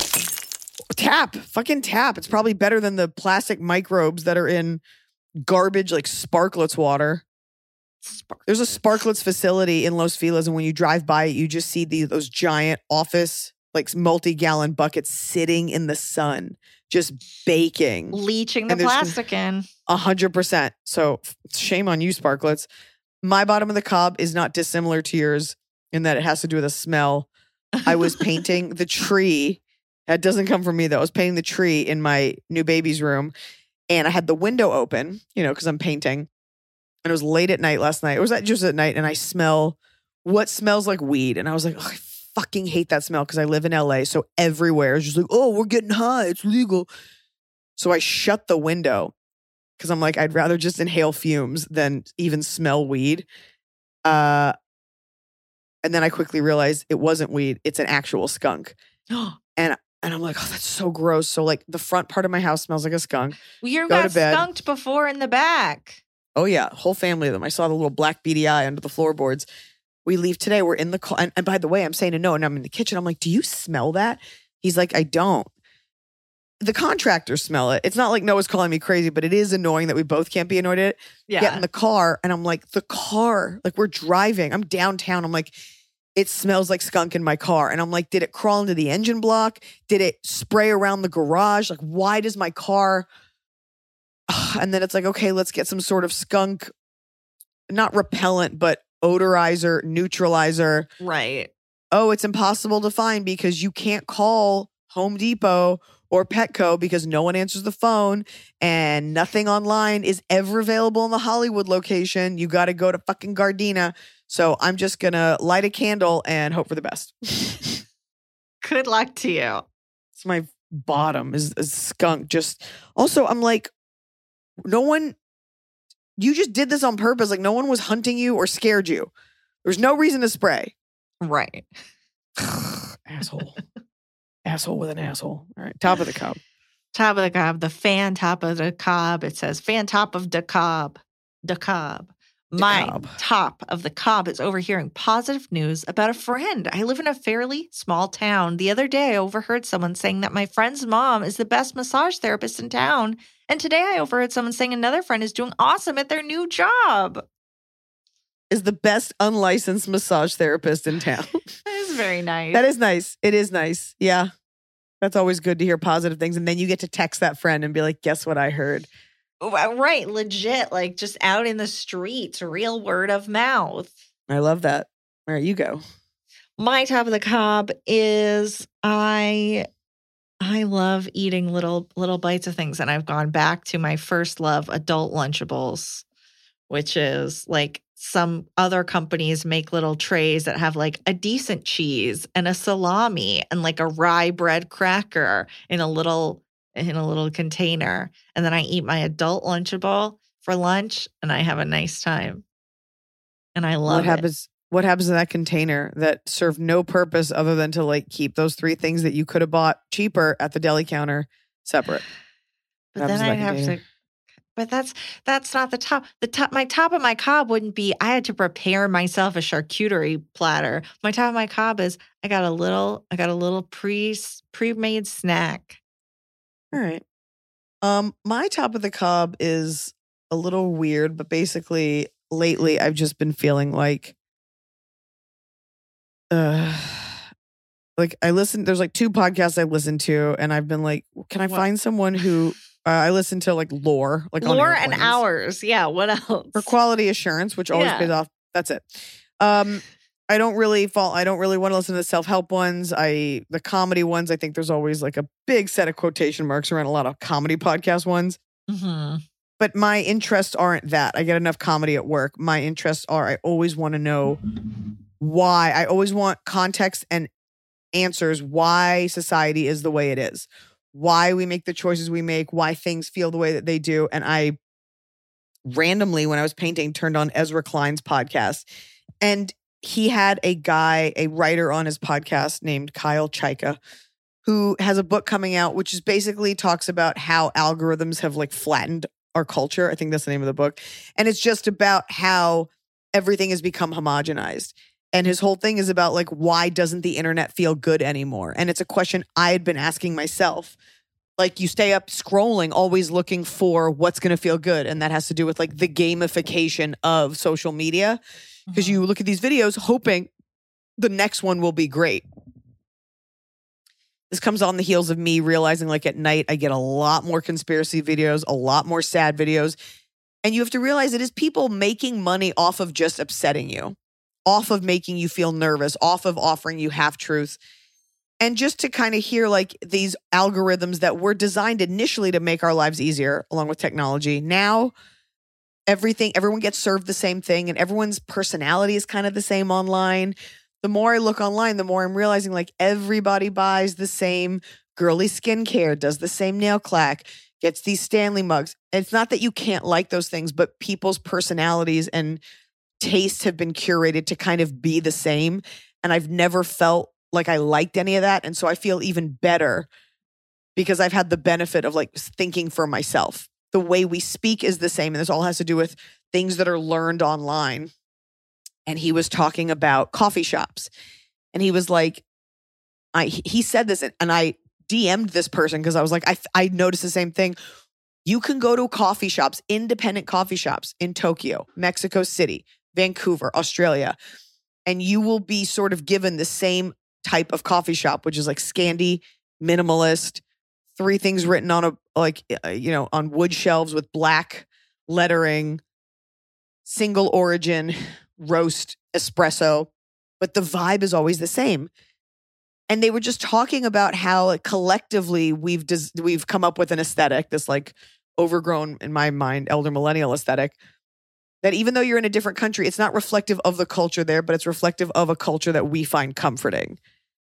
S3: Tap, fucking tap. It's probably better than the plastic microbes that are in garbage like Sparklets water.
S4: Spark-
S3: There's a Sparklets facility in Los Feliz, and when you drive by it, you just see these those giant office, like multi-gallon buckets sitting in the sun, just baking.
S4: Leaching the
S3: And there's-
S4: plastic in.
S3: A hundred percent. So shame on you, Sparklets. My bottom of the cob is not dissimilar to yours in that it has to do with a smell. I was painting the tree. That doesn't come from me though. I was painting the tree in my new baby's room, and I had the window open, you know, because I'm painting. And it was late at night last night. It was at- just at night, and I smell what smells like weed. And I was like, oh, I fucking hate that smell because I live in L A. So everywhere is just like, oh, we're getting high. It's legal. So I shut the window because I'm like, I'd rather just inhale fumes than even smell weed. Uh, and then I quickly realized it wasn't weed. It's an actual skunk. And and I'm like, oh, that's so gross. So like the front part of my house smells like a skunk.
S4: You
S3: Go
S4: got
S3: to bed.
S4: skunked before in the back.
S3: Oh yeah, whole family of them. I saw the little black beady eye under the floorboards. We leave today. We're in the car. And, and by the way, I'm saying to Noah, and I'm in the kitchen. I'm like, do you smell that? He's like, I don't. The contractors smell it. It's not like Noah's calling me crazy, but it is annoying that we both can't be annoyed at it.
S4: Yeah.
S3: Get in the car, and I'm like, the car, like we're driving. I'm downtown. I'm like, it smells like skunk in my car. And I'm like, did it crawl into the engine block? Did it spray around the garage? Like, why does my car... And then it's like, okay, let's get some sort of skunk, not repellent, but odorizer, neutralizer.
S4: Right.
S3: Oh, it's impossible to find because you can't call Home Depot or Petco because no one answers the phone and nothing online is ever available in the Hollywood location. You got to go to fucking Gardena. So I'm just going to light a candle and hope for the best.
S4: Good luck to you.
S3: It's my bottom is, is skunk. Just also, I'm like, no one, you just did this on purpose. Like no one was hunting you or scared you. There's no reason to spray.
S4: Right.
S3: Asshole. Asshole with an asshole. All right. Top of the cup.
S4: Top of the cob, the fan top of the cob. It says fan top of the cob. The cob. My
S3: cob.
S4: top of the cob is overhearing positive news about a friend. I live in a fairly small town. The other day, I overheard someone saying that my friend's mom is the best massage therapist in town. And today, I overheard someone saying another friend is doing awesome at their new job.
S3: Is the best unlicensed massage therapist in town.
S4: That is very nice.
S3: That is nice. It is nice. Yeah. That's always good to hear positive things. And then you get to text that friend and be like, guess what I heard?
S4: Right. Legit. Like just out in the streets, real word of mouth.
S3: I love that. All right, you go.
S4: My top of the cob is I I love eating little little bites of things. And I've gone back to my first love, adult Lunchables, which is like some other companies make little trays that have like a decent cheese and a salami and like a rye bread cracker in a little in a little container. And then I eat my adult Lunchable for lunch and I have a nice time. And I love
S3: what happens,
S4: it.
S3: What happens in that container that serve no purpose other than to like keep those three things that you could have bought cheaper at the deli counter separate?
S4: But then I'd have to But that's that's not the top. The top, my top of my cob wouldn't be I had to prepare myself a charcuterie platter. My top of my cob is I got a little I got a little pre pre-made snack.
S3: All right. Um, my top of the cob is a little weird, but basically lately I've just been feeling like uh like I listen there's like two podcasts I listen to and I've been like, can I
S4: What?
S3: find someone who Uh, I listen to like Lore, like on
S4: Lore and
S3: airplanes.
S4: Hours. Yeah. What else?
S3: For quality assurance, which always
S4: Yeah.
S3: pays off. That's it. Um, I don't really fall. I don't really want to listen to the self help ones. I the comedy ones. I think there's always like a big set of quotation marks around a lot of comedy podcast ones.
S4: Mm-hmm.
S3: But my interests aren't that. I get enough comedy at work. My interests are. I always want to know why. I always want context and answers. Why society is the way it is. Why we make the choices we make, why things feel the way that they do. And I randomly, when I was painting, turned on Ezra Klein's podcast. And he had a guy, a writer on his podcast named Kyle Chayka, who has a book coming out, which is basically talks about how algorithms have like flattened our culture. I think that's the name of the book. And it's just about how everything has become homogenized. And his whole thing is about like, why doesn't the internet feel good anymore? And it's a question I had been asking myself. Like you stay up scrolling, always looking for what's going to feel good. And that has to do with like the gamification of social media. Because
S4: Mm-hmm.
S3: you look at these videos hoping the next one will be great. This comes on the heels of me realizing like at night, I get a lot more conspiracy videos, a lot more sad videos. And you have to realize it is people making money off of just upsetting you. Off of making you feel nervous, off of offering you half truths. And just to kind of hear like these algorithms that were designed initially to make our lives easier along with technology. Now, everything, everyone gets served the same thing and everyone's personality is kind of the same online. The more I look online, the more I'm realizing like everybody buys the same girly skincare, does the same nail clack, gets these Stanley mugs. And it's not that you can't like those things, but people's personalities and tastes have been curated to kind of be the same. And I've never felt like I liked any of that. And so I feel even better because I've had the benefit of like thinking for myself. The way we speak is the same. And this all has to do with things that are learned online. And he was talking about coffee shops. And he was like, I, he said this and I D M'd this person because I was like, I, I noticed the same thing. You can go to coffee shops, independent coffee shops in Tokyo, Mexico City, Vancouver, Australia, and you will be sort of given the same type of coffee shop, which is like Scandi, minimalist, three things written on a, like, uh, you know, on wood shelves with black lettering, single origin, roast, espresso, but the vibe is always the same. And they were just talking about how like, collectively we've des- we've come up with an aesthetic, this like overgrown, in my mind, elder millennial aesthetic, that even though you're in a different country, it's not reflective of the culture there, but it's reflective of a culture that we find comforting.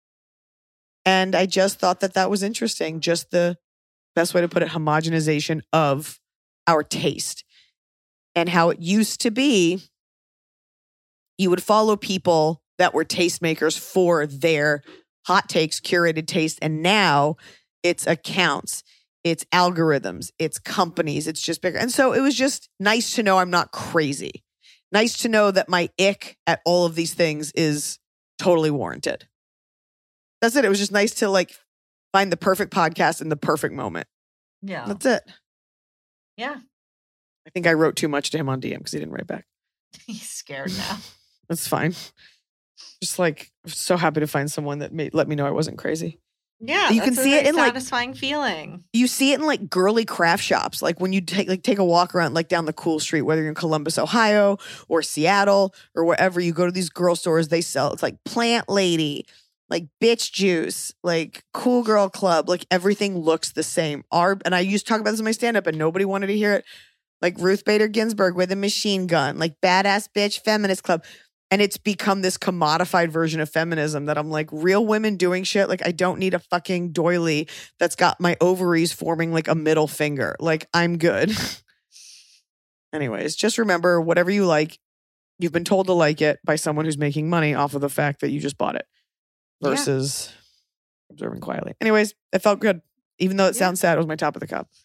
S3: And I just thought that that was interesting. Just the best way to put it, homogenization of our taste. And how it used to be, you would follow people that were tastemakers for their hot takes, curated taste. And now it's accounts. it's algorithms, it's companies, it's just bigger. And so it was just nice to know I'm not crazy. Nice to know that my ick at all of these things is totally warranted. That's it. It was just nice to like find the perfect podcast in the perfect moment.
S4: Yeah.
S3: That's it.
S4: Yeah.
S3: I think I wrote too much to him on D M because he didn't write back.
S4: He's scared now.
S3: That's fine. Just like, I'm so happy to find someone that made, let me know I wasn't crazy.
S4: Yeah.
S3: You can
S4: that's a
S3: see it
S4: very
S3: in like
S4: satisfying feeling.
S3: You see it in like girly craft shops. Like when you take like take a walk around like down the cool street, whether you're in Columbus, Ohio or Seattle or wherever, you go to these girl stores, they sell, it's like Plant Lady, like Bitch Juice, like Cool Girl Club, like everything looks the same. Our, and I used to talk about this in my stand-up and nobody wanted to hear it. Like Ruth Bader Ginsburg with a machine gun, like Badass Bitch Feminist Club. And it's become this commodified version of feminism that I'm like, real women doing shit. Like, I don't need a fucking doily that's got my ovaries forming like a middle finger. Like, I'm good. Anyways, just remember, whatever you like, you've been told to like it by someone who's making money off of the fact that you just bought it versus yeah. observing quietly. Anyways, it felt good. Even though it yeah. sounds sad, it was my top of the cup.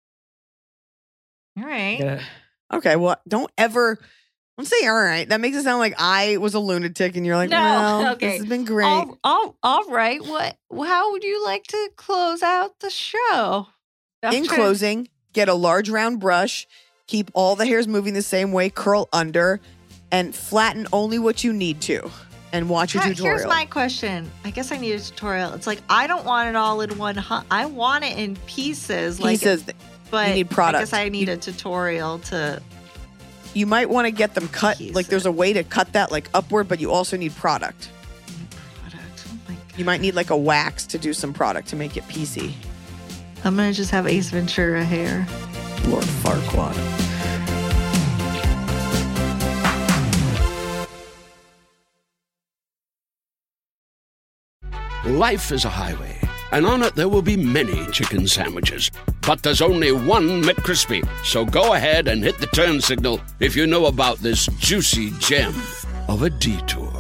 S4: All right.
S3: Yeah. Okay, well, don't ever... Don't say all right. That makes it sound like I was a lunatic and you're like,
S4: no,
S3: well,
S4: okay.
S3: this has been great.
S4: All, all, all right. What? How would you like to close out the show? After-
S3: In closing, get a large round brush, keep all the hairs moving the same way, curl under, and flatten only what you need to. And watch a
S4: How,
S3: tutorial.
S4: Here's my question. I guess I need a tutorial. It's like, I don't want it all in one. Hu- I want it in pieces.
S3: Pieces.
S4: Like, but
S3: you need product.
S4: I guess I need a tutorial to...
S3: You might want to get them cut.
S4: Pieces.
S3: Like there's a way to cut that like upward, but you also need product.
S4: Product. Oh my God.
S3: You might need like a wax to do some product to make it piecey.
S4: I'm going to just have Ace Ventura hair.
S3: Lord Farquaad.
S1: Life is a highway, and on it there will be many chicken sandwiches. But there's only one McCrispy. So go ahead and hit the turn signal if you know about this juicy gem of a detour.